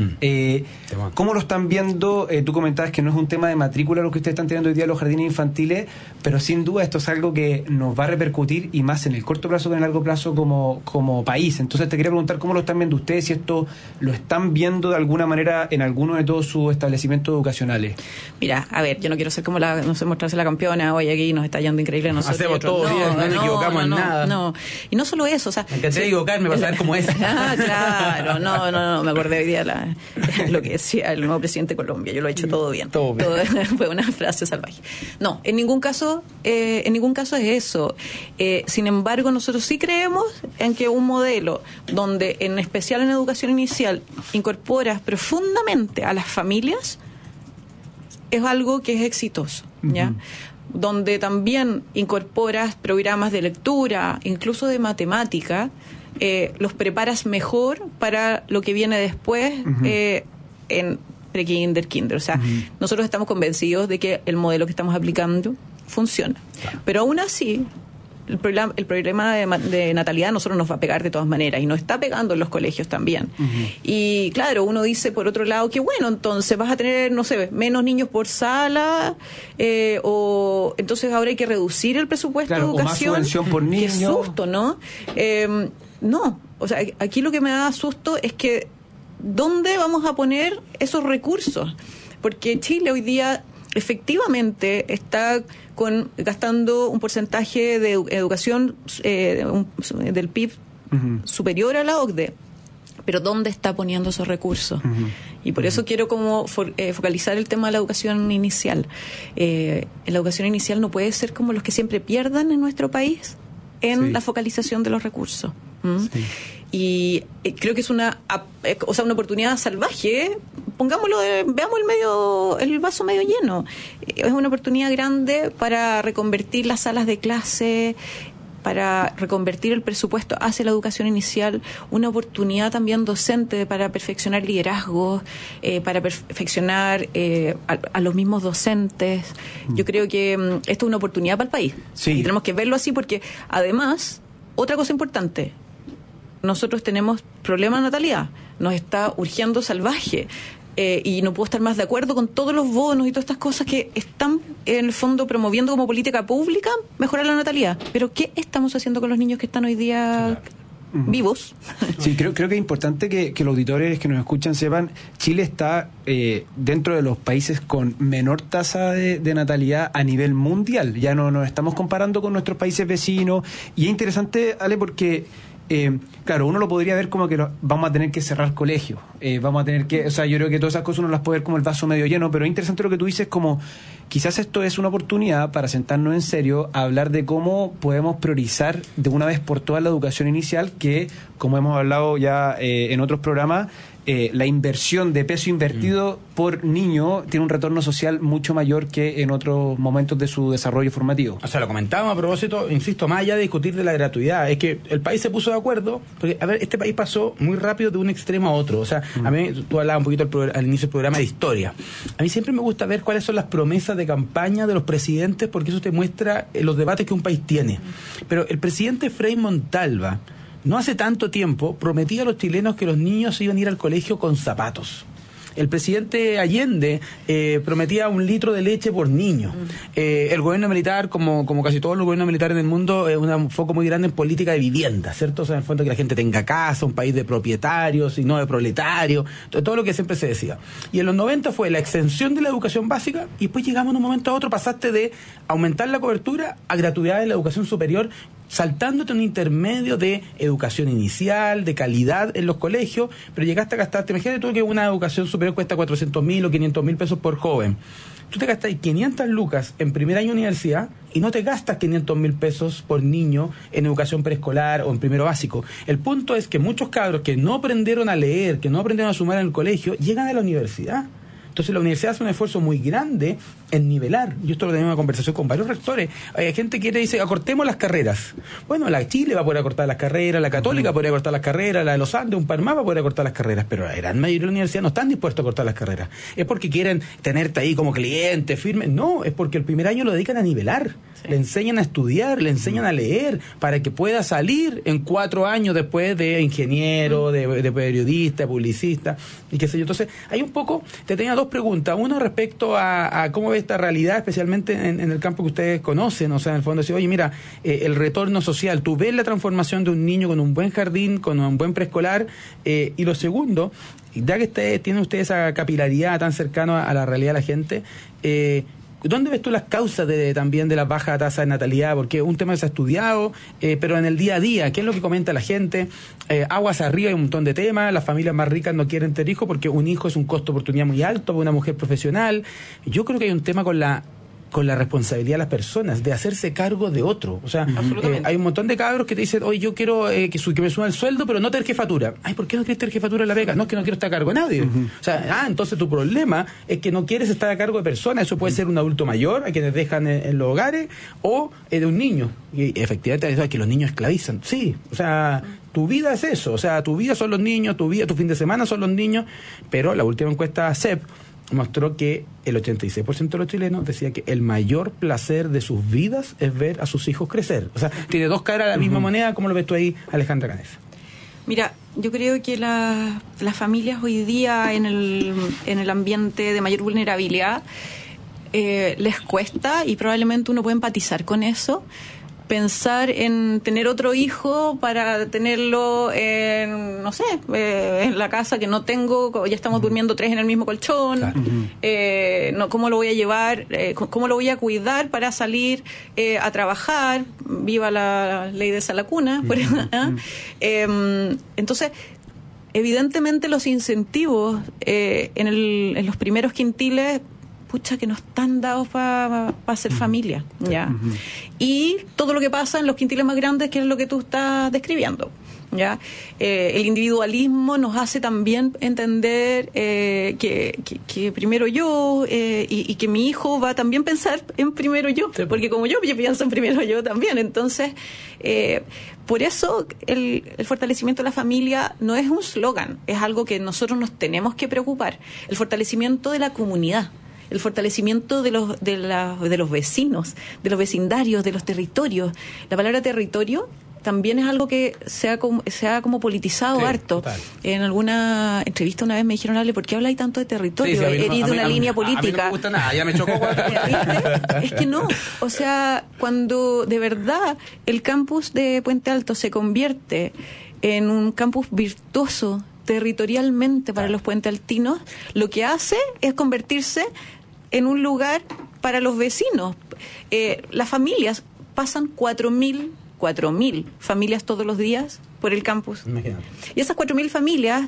¿Cómo lo están viendo? Tú comentabas que no es un tema de matrícula lo que ustedes están teniendo hoy día en los jardines infantiles, pero sin duda esto es algo que nos va a repercutir, y más en el corto plazo que en el largo plazo como país. Entonces te quería preguntar cómo lo están viendo ustedes, si esto lo están viendo de alguna manera en alguno de todos sus establecimientos educacionales. Mira, a ver, yo no quiero ser como no sé, mostrarse la campeona, hoy aquí nos está yendo increíble. Hacemos todo bien, no nos equivocamos en nada. No. Y no solo eso, o sea... Me encantaría equivocarme para saber cómo es. Claro, no, me acordé hoy día lo que decía el nuevo presidente de Colombia, yo lo he hecho todo bien. Todo fue una frase salvaje. No, en ningún caso es eso. Sin embargo, nosotros sí creemos en que un modelo donde, en especial en educación inicial, incorporas profundamente a las familias, es algo que es exitoso, ¿ya? Donde también incorporas programas de lectura, incluso de matemática, los preparas mejor para lo que viene después en pre-kinder, kinder. O sea, nosotros estamos convencidos de que el modelo que estamos aplicando funciona. Pero aún así, el problema de natalidad a nosotros nos va a pegar de todas maneras, y nos está pegando en los colegios también. Y claro, uno dice por otro lado que entonces vas a tener, no sé, menos niños por sala, o entonces ahora hay que reducir el presupuesto de educación. O más subvención por niño. Qué susto, ¿no? No, o sea, aquí lo que me da susto es que ¿dónde vamos a poner esos recursos? Porque Chile hoy día efectivamente está gastando un porcentaje de educación del PIB superior a la OCDE, pero ¿dónde está poniendo esos recursos? Y por eso quiero focalizar el tema de la educación inicial. La educación inicial no puede ser como los que siempre pierdan en nuestro país en la focalización de los recursos. Y creo que es una oportunidad salvaje. Veamos el vaso medio lleno. Es una oportunidad grande para reconvertir las salas de clase, para reconvertir el presupuesto hacia la educación inicial, una oportunidad también docente para perfeccionar liderazgos, para perfeccionar a los mismos docentes. Yo creo que esto es una oportunidad para el país. Y tenemos que verlo así, porque además, otra cosa importante, nosotros tenemos problemas de natalidad, nos está urgiendo salvaje, y no puedo estar más de acuerdo con todos los bonos y todas estas cosas que están en el fondo promoviendo como política pública mejorar la natalidad. Pero ¿qué estamos haciendo con los niños que están hoy día vivos? Sí, creo que es importante que los auditores que nos escuchan sepan, Chile está dentro de los países con menor tasa de natalidad a nivel mundial. Ya no nos estamos comparando con nuestros países vecinos, y es interesante, Ale, porque claro, uno lo podría ver como que vamos a tener que cerrar colegios, vamos a tener que, o sea, yo creo que todas esas cosas uno las puede ver como el vaso medio lleno, pero es interesante lo que tú dices, como quizás esto es una oportunidad para sentarnos en serio a hablar de cómo podemos priorizar de una vez por todas la educación inicial, que, como hemos hablado ya en otros programas, la inversión de peso invertido por niño tiene un retorno social mucho mayor que en otros momentos de su desarrollo formativo. O sea, lo comentábamos a propósito, insisto, más allá de discutir de la gratuidad, es que el país se puso de acuerdo, porque, a ver, este país pasó muy rápido de un extremo a otro. O sea, a mí, tú hablabas un poquito al inicio del programa de historia. A mí siempre me gusta ver cuáles son las promesas de campaña de los presidentes, porque eso te muestra los debates que un país tiene. Pero el presidente Frei Montalva, no hace tanto tiempo, prometía a los chilenos que los niños iban a ir al colegio con zapatos. El presidente Allende prometía 1 litro de leche por niño. El gobierno militar, como casi todos los gobiernos militares del mundo, es un foco muy grande en política de vivienda, ¿cierto? O sea, en el fondo que la gente tenga casa, un país de propietarios y no de proletarios, todo lo que siempre se decía. Y en los 90 fue la extensión de la educación básica, y después llegamos en un momento a otro, pasaste de aumentar la cobertura a gratuidad en la educación superior, saltándote un intermedio de educación inicial, de calidad en los colegios, pero llegaste a gastarte, imagínate tú que una educación superior cuesta 400.000 o 500.000 pesos por joven. Tú te gastas 500 lucas en primer año de universidad y no te gastas 500.000 pesos por niño en educación preescolar o en primero básico. El punto es que muchos cabros que no aprendieron a leer, que no aprendieron a sumar en el colegio, llegan a la universidad. Entonces la universidad hace un esfuerzo muy grande en nivelar. Yo esto lo tenía en una conversación con varios rectores. Hay gente que dice, acortemos las carreras. Bueno, la Chile va a poder acortar las carreras, la Católica podría acortar las carreras, la de los Andes, un par más va a poder acortar las carreras, pero la gran mayoría de la universidad no están dispuestos a cortar las carreras. ¿Es porque quieren tenerte ahí como cliente firme? No, es porque el primer año lo dedican a nivelar. Sí. Le enseñan a estudiar, le enseñan a leer, para que pueda salir en 4 años después de ingeniero, de periodista, publicista, y qué sé yo. Entonces, hay un poco, te tenía 2 preguntas. Una respecto a cómo ve esta realidad, especialmente en el campo que ustedes conocen. O sea, en el fondo, decir, oye, mira, el retorno social, tú ves la transformación de un niño con un buen jardín, con un buen preescolar. Y lo segundo, ya que tienen ustedes esa capilaridad tan cercana a la realidad de la gente, ¿dónde ves tú las causas también de la baja tasa de natalidad? Porque un tema que se ha estudiado, pero en el día a día, ¿qué es lo que comenta la gente? Aguas arriba hay un montón de temas, las familias más ricas no quieren tener hijos porque un hijo es un costo de oportunidad muy alto para una mujer profesional. Yo creo que hay un tema con la responsabilidad de las personas, de hacerse cargo de otro. O sea, hay un montón de cabros que te dicen, oye, yo quiero que me suba el sueldo, pero no tener jefatura. Ay, ¿por qué no quieres tener jefatura en la beca? No, es que no quiero estar a cargo de nadie. O sea, entonces tu problema es que no quieres estar a cargo de personas. Eso puede ser un adulto mayor, a quienes dejan en los hogares, o de un niño. Y efectivamente, es que los niños esclavizan. Sí, o sea, tu vida es eso. O sea, tu vida son los niños, tu fin de semana son los niños, pero la última encuesta CEP mostró que el 86% de los chilenos decía que el mayor placer de sus vidas es ver a sus hijos crecer. O sea, tiene 2 caras de la misma moneda. ¿Cómo lo ves tú ahí, Alejandra Canessa? Mira, yo creo que las familias hoy día en el ambiente de mayor vulnerabilidad les cuesta, y probablemente uno puede empatizar con eso, pensar en tener otro hijo para tenerlo en, no sé, en la casa que no tengo, ya estamos durmiendo 3 en el mismo colchón. Claro. ¿Cómo lo voy a llevar? ¿Cómo lo voy a cuidar para salir a trabajar? Viva la ley de Salacuna. Entonces, evidentemente los incentivos en los primeros quintiles, pucha, que no están dados para hacer familia, ¿ya? Y todo lo que pasa en los quintiles más grandes, que es lo que tú estás describiendo, ¿ya? El individualismo nos hace también entender que primero yo, y que mi hijo va a también pensar en primero yo, porque como yo pienso en primero yo también. Entonces, por eso el fortalecimiento de la familia no es un slogan, es algo que nosotros nos tenemos que preocupar. El fortalecimiento de la comunidad, el fortalecimiento de los vecinos, de los vecindarios, de los territorios. La palabra territorio también es algo que se ha como politizado harto. Total. En alguna entrevista una vez me dijeron, ¿por qué habláis tanto de territorio? Herís de una línea política. A mí no me gusta nada, ya me chocó. Es que no, o sea, cuando de verdad el campus de Puente Alto se convierte en un campus virtuoso territorialmente para los puentealtinos, lo que hace es convertirse en un lugar para los vecinos. Las familias pasan 4.000 4.000 familias todos los días por el campus. Imagínate. Y esas 4.000 familias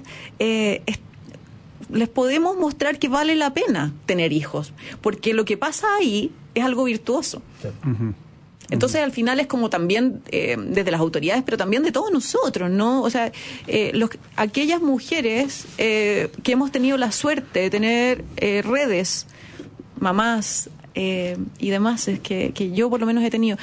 les podemos mostrar que vale la pena tener hijos, porque lo que pasa ahí es algo virtuoso. Sí. Entonces, al final es como también desde las autoridades, pero también de todos nosotros, ¿no? O sea, aquellas mujeres que hemos tenido la suerte de tener redes, mamás y demás, es que yo por lo menos he tenido,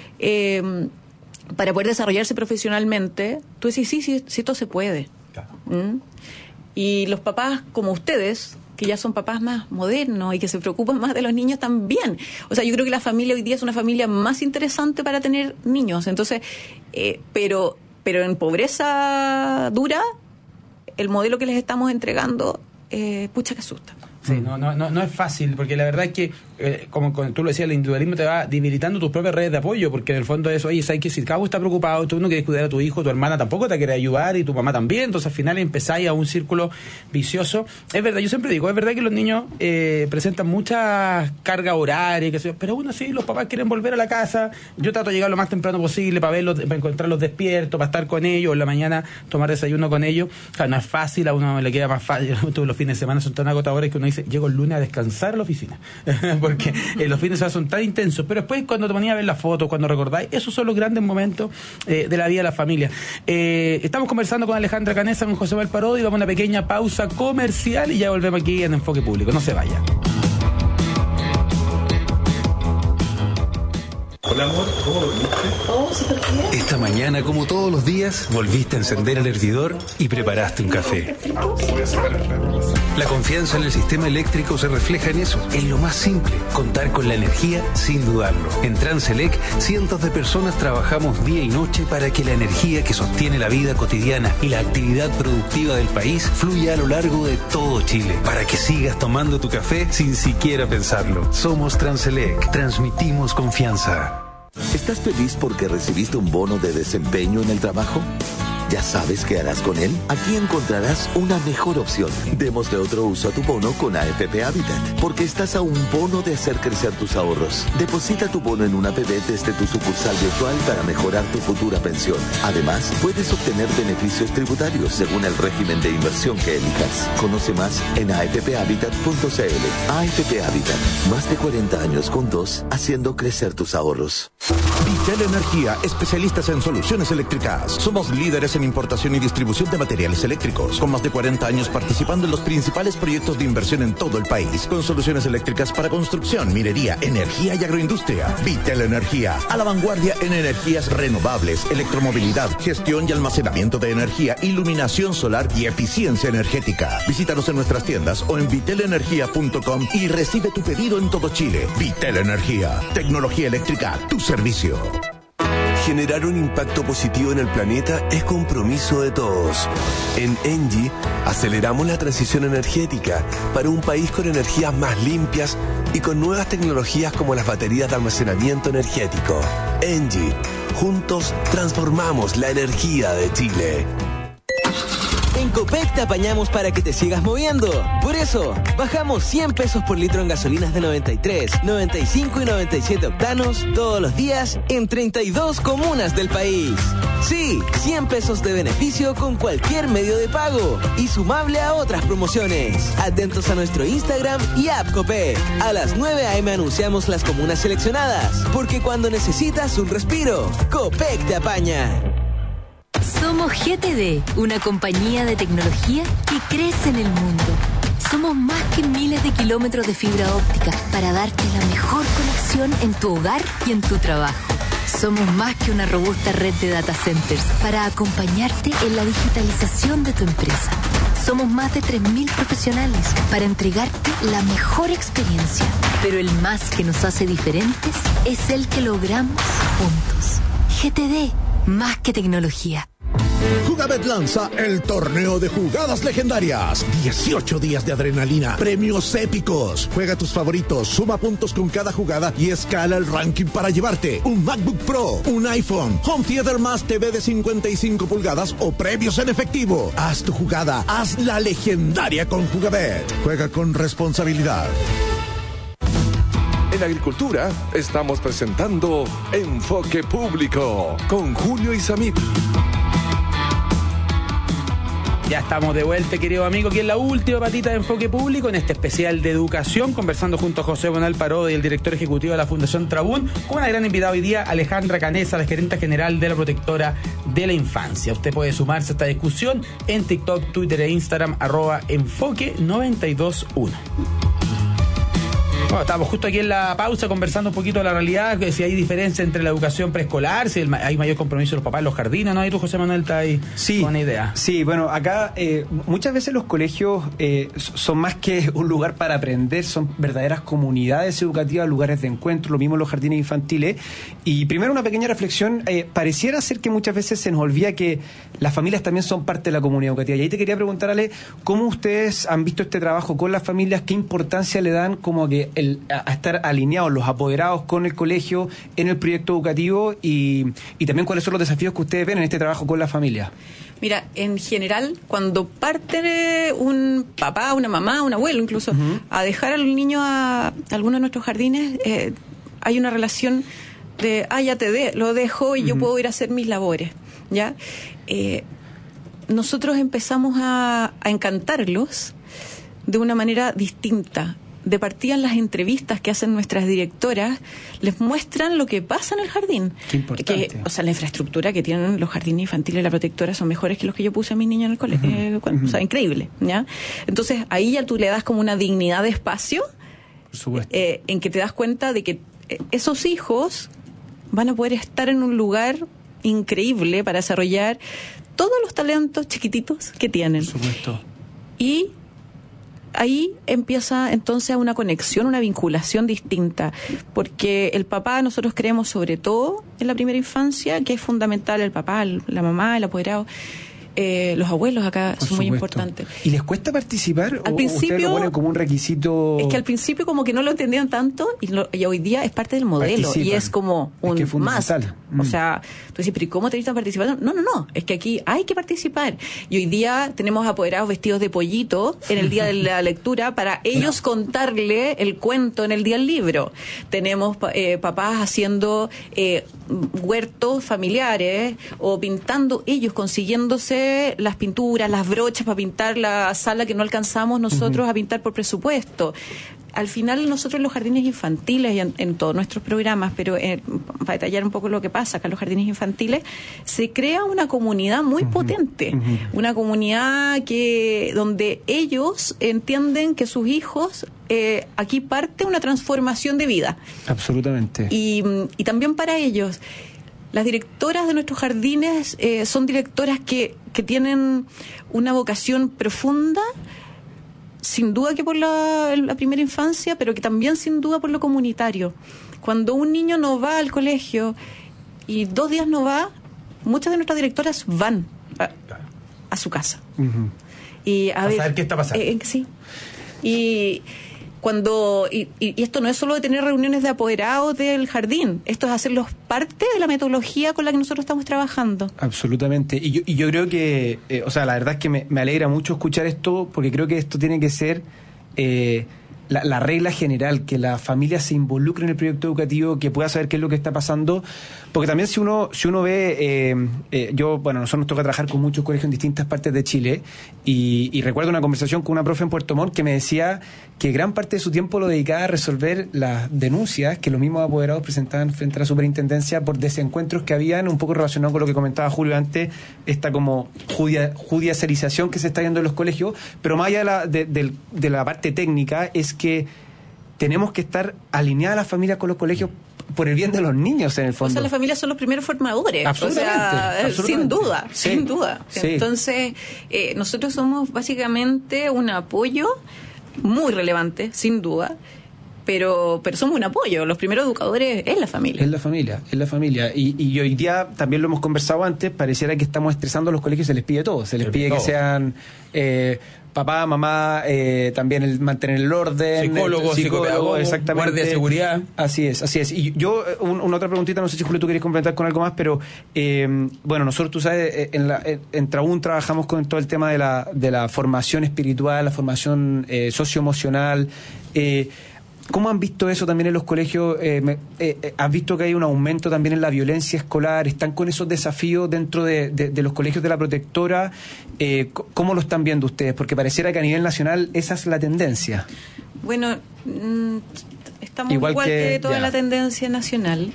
para poder desarrollarse profesionalmente, tú decís, sí, esto se puede. Claro. Y los papás como ustedes, que ya son papás más modernos y que se preocupan más de los niños también. O sea, yo creo que la familia hoy día es una familia más interesante para tener niños. Entonces, pero en pobreza dura, el modelo que les estamos entregando, pucha que asusta. Sí, no es fácil, porque la verdad es que, como tú lo decías, el individualismo te va debilitando tus propias redes de apoyo, porque en el fondo es, oye, sabes que si cada uno está preocupado, tú no quieres cuidar a tu hijo, tu hermana tampoco te quiere ayudar y tu mamá también, entonces al final empezáis a un círculo vicioso. Es verdad, yo siempre digo, es verdad que los niños presentan muchas cargas horarias, pero aún así los papás quieren volver a la casa. Yo trato de llegar lo más temprano posible para verlos, para encontrarlos despiertos, para estar con ellos, en la mañana tomar desayuno con ellos. Claro, no es fácil, a uno le queda más fácil. Todos los fines de semana son tan agotadores que uno dice, llego el lunes a descansar a la oficina porque los fines de semana son tan intensos, pero después cuando te ponías a ver las fotos, cuando recordáis, esos son los grandes momentos de la vida de la familia. Estamos conversando con Alejandra Canessa, con José Parodi, vamos a una pequeña pausa comercial y ya volvemos aquí en Enfoque Público, no se vaya. Hola amor, ¿cómo dormiste? Oh, súper bien. Esta mañana, como todos los días, volviste a encender el hervidor y preparaste un café. La confianza en el sistema eléctrico se refleja en eso, en lo más simple, contar con la energía sin dudarlo. En Transelec, cientos de personas trabajamos día y noche para que la energía que sostiene la vida cotidiana y la actividad productiva del país fluya a lo largo de todo Chile, para que sigas tomando tu café sin siquiera pensarlo. Somos Transelec, transmitimos confianza. ¿Estás feliz porque recibiste un bono de desempeño en el trabajo? ¿Ya sabes qué harás con él? Aquí encontrarás una mejor opción. Démosle otro uso a tu bono con AFP Habitat, porque estás a un bono de hacer crecer tus ahorros. Deposita tu bono en una APB desde tu sucursal virtual para mejorar tu futura pensión. Además, puedes obtener beneficios tributarios según el régimen de inversión que elijas. Conoce más en afphabitat.cl. AFP Habitat, más de 40 años juntos, haciendo crecer tus ahorros. Vitel Energía, especialistas en soluciones eléctricas. Somos líderes en importación y distribución de materiales eléctricos, con más de 40 años participando en los principales proyectos de inversión en todo el país, con soluciones eléctricas para construcción, minería, energía y agroindustria. Vitel Energía, a la vanguardia en energías renovables, electromovilidad, gestión y almacenamiento de energía, iluminación solar y eficiencia energética. Visítanos en nuestras tiendas o en vitelenergia.com y recibe tu pedido en todo Chile. Vitel Energía, tecnología eléctrica, tu servicio. Generar un impacto positivo en el planeta es compromiso de todos. En Engie aceleramos la transición energética para un país con energías más limpias y con nuevas tecnologías como las baterías de almacenamiento energético. Engie, juntos transformamos la energía de Chile. En Copec te apañamos para que te sigas moviendo. Por eso, bajamos 100 pesos por litro en gasolinas de 93, 95 y 97 octanos todos los días en 32 comunas del país. Sí, 100 pesos de beneficio con cualquier medio de pago y sumable a otras promociones. Atentos a nuestro Instagram y app Copec. A las 9 a.m. anunciamos las comunas seleccionadas, porque cuando necesitas un respiro, Copec te apaña. Somos GTD, una compañía de tecnología que crece en el mundo. Somos más que miles de kilómetros de fibra óptica para darte la mejor conexión en tu hogar y en tu trabajo. Somos más que una robusta red de data centers para acompañarte en la digitalización de tu empresa. Somos más de 3.000 profesionales para entregarte la mejor experiencia. Pero el más que nos hace diferentes es el que logramos juntos. GTD, más que tecnología. Jugabet lanza el torneo de jugadas legendarias. 18 días de adrenalina, premios épicos. Juega tus favoritos, suma puntos con cada jugada y escala el ranking para llevarte un MacBook Pro, un iPhone, Home Theater más TV de 55 pulgadas o premios en efectivo. Haz tu jugada, haz la legendaria con Jugabet. Juega con responsabilidad. En Agricultura estamos presentando Enfoque Público con Julio Isamit. Ya estamos de vuelta, querido amigo, aquí en la última patita de Enfoque Público, en este especial de educación, conversando junto a José Bonal Parodi, el director ejecutivo de la Fundación Trabún, con una gran invitada hoy día, Alejandra Canessa, la gerente general de la Protectora de la Infancia. Usted puede sumarse a esta discusión en TikTok, Twitter e Instagram, @enfoque921. Bueno, estamos justo aquí en la pausa conversando un poquito de la realidad, que si hay diferencia entre la educación preescolar, si hay mayor compromiso de los papás en los jardines, ¿no? Ahí tú, José Manuel, estás ahí con una idea. Sí, bueno, acá muchas veces los colegios son más que un lugar para aprender, son verdaderas comunidades educativas, lugares de encuentro, lo mismo en los jardines infantiles. Y primero una pequeña reflexión, pareciera ser que muchas veces se nos olvida que las familias también son parte de la comunidad educativa. Y ahí te quería preguntar, Ale, ¿cómo ustedes han visto este trabajo con las familias? ¿Qué importancia le dan como que a estar alineados los apoderados con el colegio en el proyecto educativo y también cuáles son los desafíos que ustedes ven en este trabajo con la familia? Mira, en general, cuando parte un papá, una mamá, un abuelo incluso, a dejar al niño a alguno de nuestros jardines, hay una relación de, ya lo dejo y yo puedo ir a hacer mis labores, ¿ya? Nosotros empezamos a encantarlos de una manera distinta. De partida, en las entrevistas que hacen nuestras directoras, les muestran lo que pasa en el jardín. Qué importante. La infraestructura que tienen los jardines infantiles de la Protectora son mejores que los que yo puse a mis niños en el colegio. O sea, increíble, ¿ya? Entonces, ahí ya tú le das como una dignidad de espacio, por supuesto, en que te das cuenta de que esos hijos van a poder estar en un lugar increíble para desarrollar todos los talentos chiquititos que tienen. Por supuesto. Y ahí empieza entonces una conexión, una vinculación distinta, porque el papá, nosotros creemos sobre todo en la primera infancia, que es fundamental el papá, la mamá, el apoderado. Los abuelos acá son muy importantes. ¿Y les cuesta participar? Al principio, ¿ustedes lo ponen como un requisito? Es que al principio como que no lo entendían tanto y hoy día es parte del modelo. Participan. Y es como un must. O sea, tú dices, pero ¿y cómo te necesitan participar? No. Es que aquí hay que participar. Y hoy día tenemos apoderados vestidos de pollito en el día de la lectura para ellos contarle el cuento en el día del libro. Tenemos papás haciendo huertos familiares o pintando ellos, consiguiéndose las pinturas, las brochas para pintar la sala que no alcanzamos nosotros a pintar por presupuesto. Al final nosotros en los jardines infantiles y en todos nuestros programas, pero para detallar un poco lo que pasa acá en los jardines infantiles, se crea una comunidad muy potente, una comunidad donde ellos entienden que sus hijos, aquí parte una transformación de vida. Absolutamente. Y también para ellos. Las directoras de nuestros jardines son directoras que tienen una vocación profunda, sin duda que por la primera infancia, pero que también sin duda por lo comunitario. Cuando un niño no va al colegio y 2 días no va, muchas de nuestras directoras van a su casa. Y a ver qué está pasando. Sí. Y esto no es solo de tener reuniones de apoderados del jardín, esto es hacerlos parte de la metodología con la que nosotros estamos trabajando. Absolutamente. Y yo creo que, la verdad es que me alegra mucho escuchar esto, porque creo que esto tiene que ser la regla general, que la familia se involucre en el proyecto educativo, que pueda saber qué es lo que está pasando, porque también si uno ve, nosotros nos toca trabajar con muchos colegios en distintas partes de Chile, y recuerdo una conversación con una profe en Puerto Montt que me decía que gran parte de su tiempo lo dedicaba a resolver las denuncias que los mismos apoderados presentaban frente a la superintendencia por desencuentros que habían, un poco relacionado con lo que comentaba Julio antes, esta como judicialización que se está viendo en los colegios, pero más allá de la parte técnica, es que tenemos que estar alineadas las familias con los colegios por el bien de los niños, en el fondo. O sea, las familias son los primeros formadores. Absolutamente. Sin duda. Sí. Entonces, nosotros somos básicamente un apoyo muy relevante, sin duda, pero somos un apoyo. Los primeros educadores es la familia. Es la familia. Y hoy día, también lo hemos conversado antes, pareciera que estamos estresando a los colegios, se les pide todo. Se les pide que sean papá, mamá, también el mantener el orden, psicólogo, exactamente, guardia de seguridad. Así es. Y yo, una otra preguntita, no sé si Julio tú querés complementar con algo más, pero nosotros, tú sabes, en Trabún trabajamos con todo el tema de la formación espiritual, la formación socioemocional. ¿Cómo han visto eso también en los colegios? ¿Has visto que hay un aumento también en la violencia escolar? ¿Están con esos desafíos dentro de los colegios de la protectora? ¿Cómo lo están viendo ustedes? Porque pareciera que a nivel nacional esa es la tendencia. Bueno, estamos igual que toda la tendencia nacional.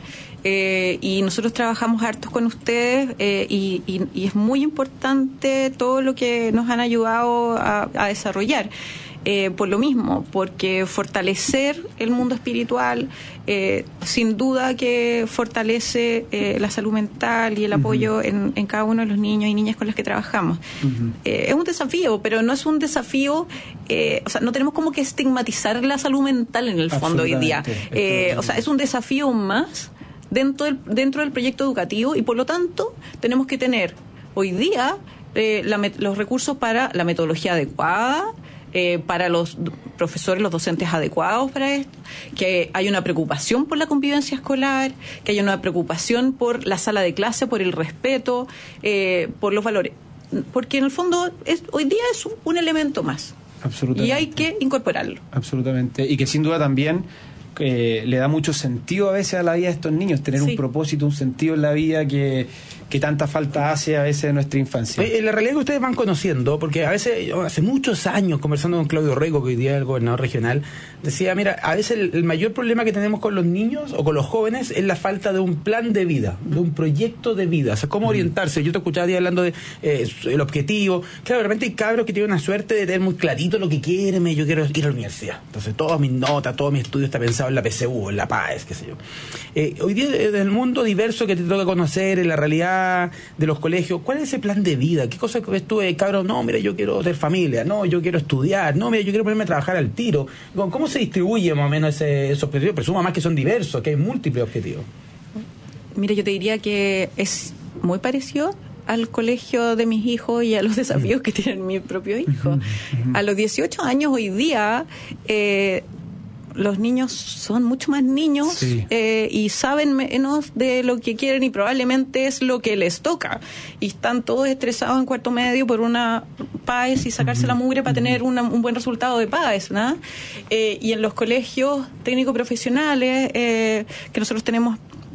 Y nosotros trabajamos hartos con ustedes y es muy importante todo lo que nos han ayudado a desarrollar. Por lo mismo, porque fortalecer el mundo espiritual sin duda que fortalece la salud mental y el apoyo en cada uno de los niños y niñas con los que trabajamos. Es un desafío, pero no es un desafío, o sea, no tenemos como que estigmatizar la salud mental en el fondo hoy día. O sea, es un desafío más dentro del proyecto educativo y por lo tanto tenemos que tener hoy día los recursos para la metodología adecuada, para los profesores, los docentes adecuados para esto, que hay una preocupación por la convivencia escolar, que hay una preocupación por la sala de clase, por el respeto, por los valores, porque en el fondo hoy día es un elemento más. Absolutamente. Y hay que incorporarlo. Absolutamente. Y que sin duda también le da mucho sentido a veces a la vida de estos niños, tener un propósito, un sentido en la vida que tanta falta hace a veces de nuestra infancia. La realidad que ustedes van conociendo, porque a veces, hace muchos años, conversando con Claudio Rego, que hoy día es el gobernador regional, decía, mira, a veces el mayor problema que tenemos con los niños o con los jóvenes es la falta de un plan de vida, de un proyecto de vida, o sea, cómo orientarse. Yo te escuchaba día hablando de el objetivo. Claro, realmente hay cabros que tienen una suerte de tener muy clarito lo que quieren, yo quiero ir a la universidad. Entonces, todas mis notas, todo mi estudio está pensado en la PSU, en la PAES, qué sé yo. Hoy día, en el mundo diverso que te toca conocer, en la realidad de los colegios, ¿cuál es ese plan de vida? ¿Qué cosa ves tú, cabrón? No, mira, yo quiero tener familia, no, yo quiero estudiar, no, mira, yo quiero ponerme a trabajar al tiro. ¿Cómo se distribuye más o menos esos objetivos? Presumo más que son diversos, que hay múltiples objetivos. Mira, yo te diría que es muy parecido al colegio de mis hijos y a los desafíos que tienen mi propio hijo. A los 18 años hoy día, los niños son mucho más niños y saben menos de lo que quieren y probablemente es lo que les toca. Y están todos estresados en cuarto medio por una PAES y sacarse la mugre para tener un buen resultado de PAES, ¿no? Y en los colegios técnico-profesionales, que nosotros tenemos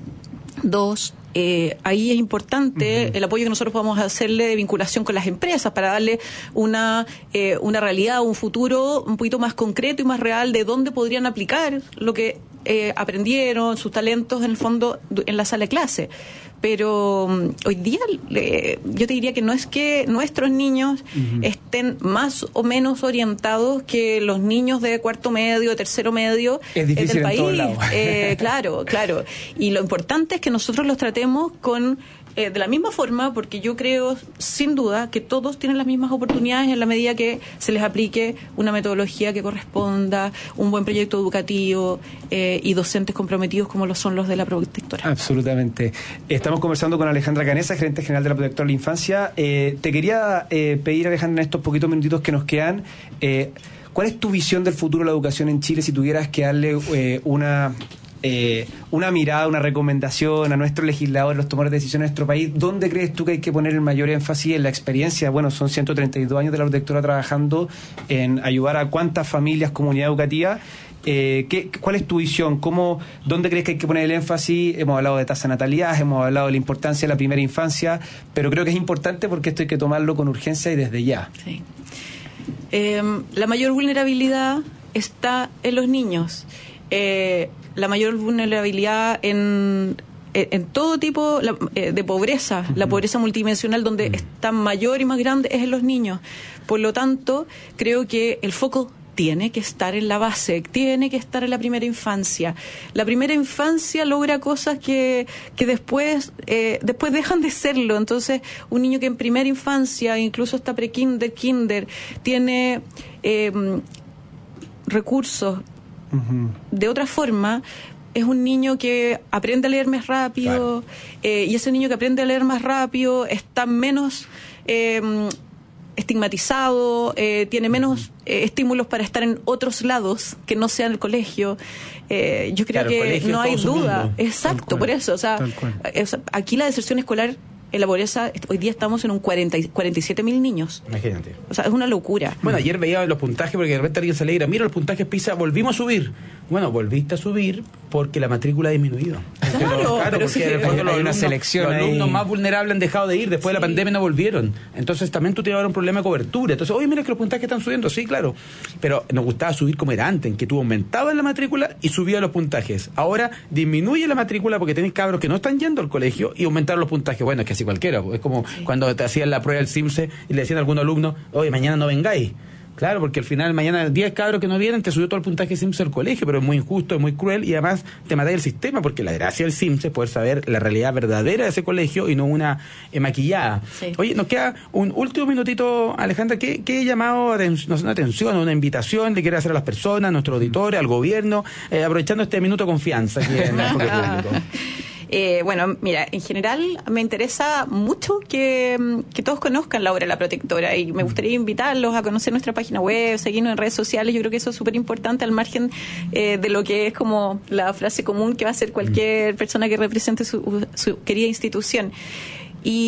2, ahí es importante el apoyo que nosotros podamos hacerle de vinculación con las empresas para darle una realidad, un futuro un poquito más concreto y más real de dónde podrían aplicar lo que aprendieron, sus talentos en el fondo en la sala de clase. Pero hoy día yo te diría que no es que nuestros niños estén más o menos orientados que los niños de cuarto medio, de tercero medio del país. Claro. Y lo importante es que nosotros los tratemos de la misma forma, porque yo creo sin duda que todos tienen las mismas oportunidades en la medida que se les aplique una metodología que corresponda, un buen proyecto educativo y docentes comprometidos como lo son los de la protectora. Absolutamente. Estamos conversando con Alejandra Canessa, gerente general de la Protectora de la Infancia. Te quería pedir, Alejandra, en estos poquitos minutitos que nos quedan, ¿cuál es tu visión del futuro de la educación en Chile si tuvieras que darle una mirada, una recomendación a nuestros legisladores, los tomadores de decisiones en nuestro país? ¿Dónde crees tú que hay que poner el mayor énfasis en la experiencia? Bueno, son 132 años de la protectora trabajando en ayudar a cuántas familias, comunidad educativa. ¿Cuál es tu visión? ¿Dónde crees que hay que poner el énfasis? Hemos hablado de tasa de natalidad, hemos hablado de la importancia de la primera infancia, pero creo que es importante porque esto hay que tomarlo con urgencia y desde ya. Sí. La mayor vulnerabilidad está en los niños. La mayor vulnerabilidad en todo tipo de pobreza, la pobreza multidimensional donde está mayor y más grande es en los niños. Por lo tanto, creo que el foco tiene que estar en la base, tiene que estar en la primera infancia. La primera infancia logra cosas que después dejan de serlo. Entonces, un niño que en primera infancia, incluso hasta pre-kinder, kinder, tiene recursos de otra forma, es un niño que aprende a leer más rápido, y ese niño que aprende a leer más rápido está menos estigmatizado, tiene menos estímulos para estar en otros lados que no sean el colegio. Yo creo que no hay duda. Exacto, por eso. O sea, aquí la deserción escolar en la pobreza, hoy día estamos en un 47.000 niños. Imagínate. O sea, es una locura. Bueno, ayer veía los puntajes porque de repente alguien se alegra. Mira los puntajes PISA, volvimos a subir. Bueno, volviste a subir porque la matrícula ha disminuido. Claro, porque sí, en el fondo hay una selección los alumnos ahí. más vulnerables han dejado de ir, después de la pandemia no volvieron. Entonces también tú tienes ahora un problema de cobertura. Entonces, oye, mira que los puntajes están subiendo. Sí, claro. Pero nos gustaba subir como era antes, en que tú aumentabas la matrícula y subías los puntajes. Ahora disminuye la matrícula porque tenés cabros que no están yendo al colegio y aumentaron los puntajes. Bueno, es que así cualquiera. Es como cuando te hacían la prueba del CIMSE y le decían a algún alumno, oye, mañana no vengáis. Claro, porque al final mañana 10 cabros que no vienen te subió todo el puntaje CIMSE al colegio, pero es muy injusto, es muy cruel y además te matáis el sistema, porque la gracia del CIMSE es poder saber la realidad verdadera de ese colegio y no una maquillada. Sí. Oye, nos queda un último minutito, Alejandra. ¿Qué llamado una atención, una invitación le quiere hacer a las personas, a nuestros auditores, al gobierno, aprovechando este minuto de confianza aquí en el Enfoque Público? Bueno, mira, en general me interesa mucho que todos conozcan la obra de La Protectora y me gustaría invitarlos a conocer nuestra página web, seguirnos en redes sociales. Yo creo que eso es súper importante al margen de lo que es como la frase común que va a hacer cualquier persona que represente su querida institución. Y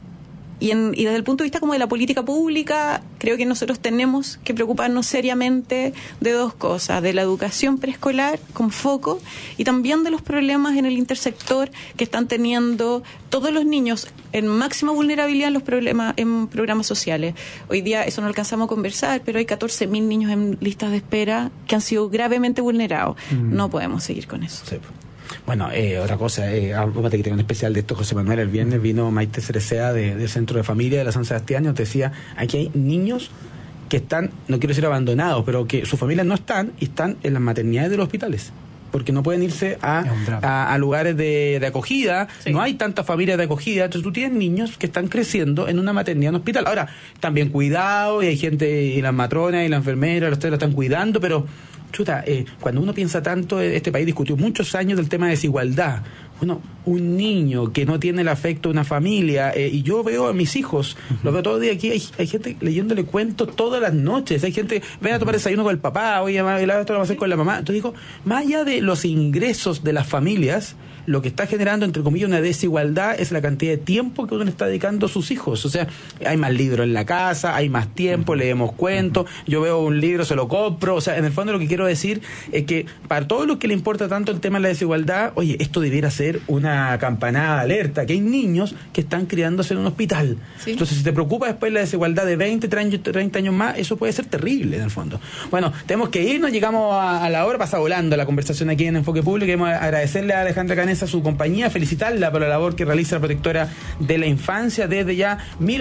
desde el punto de vista como de la política pública, creo que nosotros tenemos que preocuparnos seriamente de dos cosas: de la educación preescolar con foco y también de los problemas en el intersector que están teniendo todos los niños en máxima vulnerabilidad en programas sociales. Hoy día eso no alcanzamos a conversar, pero hay 14.000 niños en listas de espera que han sido gravemente vulnerados. No podemos seguir con eso. Sí. Bueno, otra cosa, acuérdate que tengo un especial de esto, José Manuel, el viernes vino Maite Cerecea del Centro de Familia de la San Sebastián y nos decía, aquí hay niños que están, no quiero decir abandonados, pero que sus familias no están y están en las maternidades de los hospitales, porque no pueden irse a lugares de acogida, no hay tantas familias de acogida, entonces tú tienes niños que están creciendo en una maternidad, en un hospital. Ahora, también cuidado, y hay gente, y las matronas y la enfermera, ustedes lo están cuidando, pero chuta, cuando uno piensa tanto, este país discutió muchos años del tema de desigualdad. Bueno, un niño que no tiene el afecto de una familia, y yo veo a mis hijos, los veo todo el día aquí, hay gente leyéndole cuentos todas las noches, hay gente, ven a tomar desayuno con el papá, oye, esto lo va a hacer con la mamá. Entonces digo, más allá de los ingresos de las familias, lo que está generando, entre comillas, una desigualdad es la cantidad de tiempo que uno le está dedicando a sus hijos. O sea, hay más libros en la casa, hay más tiempo, leemos cuentos, yo veo un libro, se lo compro. O sea, en el fondo lo que quiero decir es que para todos los que le importa tanto el tema de la desigualdad, oye, esto debiera ser una campanada de alerta, que hay niños que están criándose en un hospital. ¿Sí? Entonces, si te preocupa después la desigualdad de 20, 30 años más, eso puede ser terrible en el fondo. Bueno, tenemos que irnos, llegamos a la hora, pasa volando la conversación aquí en Enfoque Público. Queremos agradecerle a Alejandra Canesa su compañía, felicitarla por la labor que realiza la Protectora de la Infancia desde ya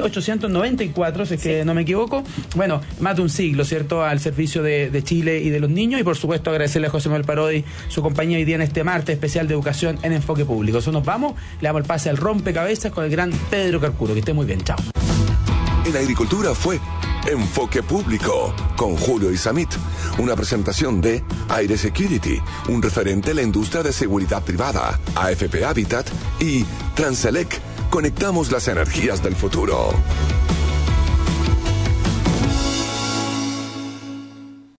1894, si es que no me equivoco. Bueno, más de un siglo, ¿cierto?, al servicio de Chile y de los niños, y por supuesto agradecerle a José Manuel Parodi su compañía hoy día en este martes especial de educación en Enfoque Público. Eso nos vamos, le damos el pase al rompecabezas con el gran Pedro Carcuro. Que esté muy bien, chao. En agricultura fue Enfoque Público con Julio Isamit, una presentación de Aire Security, un referente en la industria de seguridad privada, AFP Habitat y Transelec. Conectamos las energías del futuro.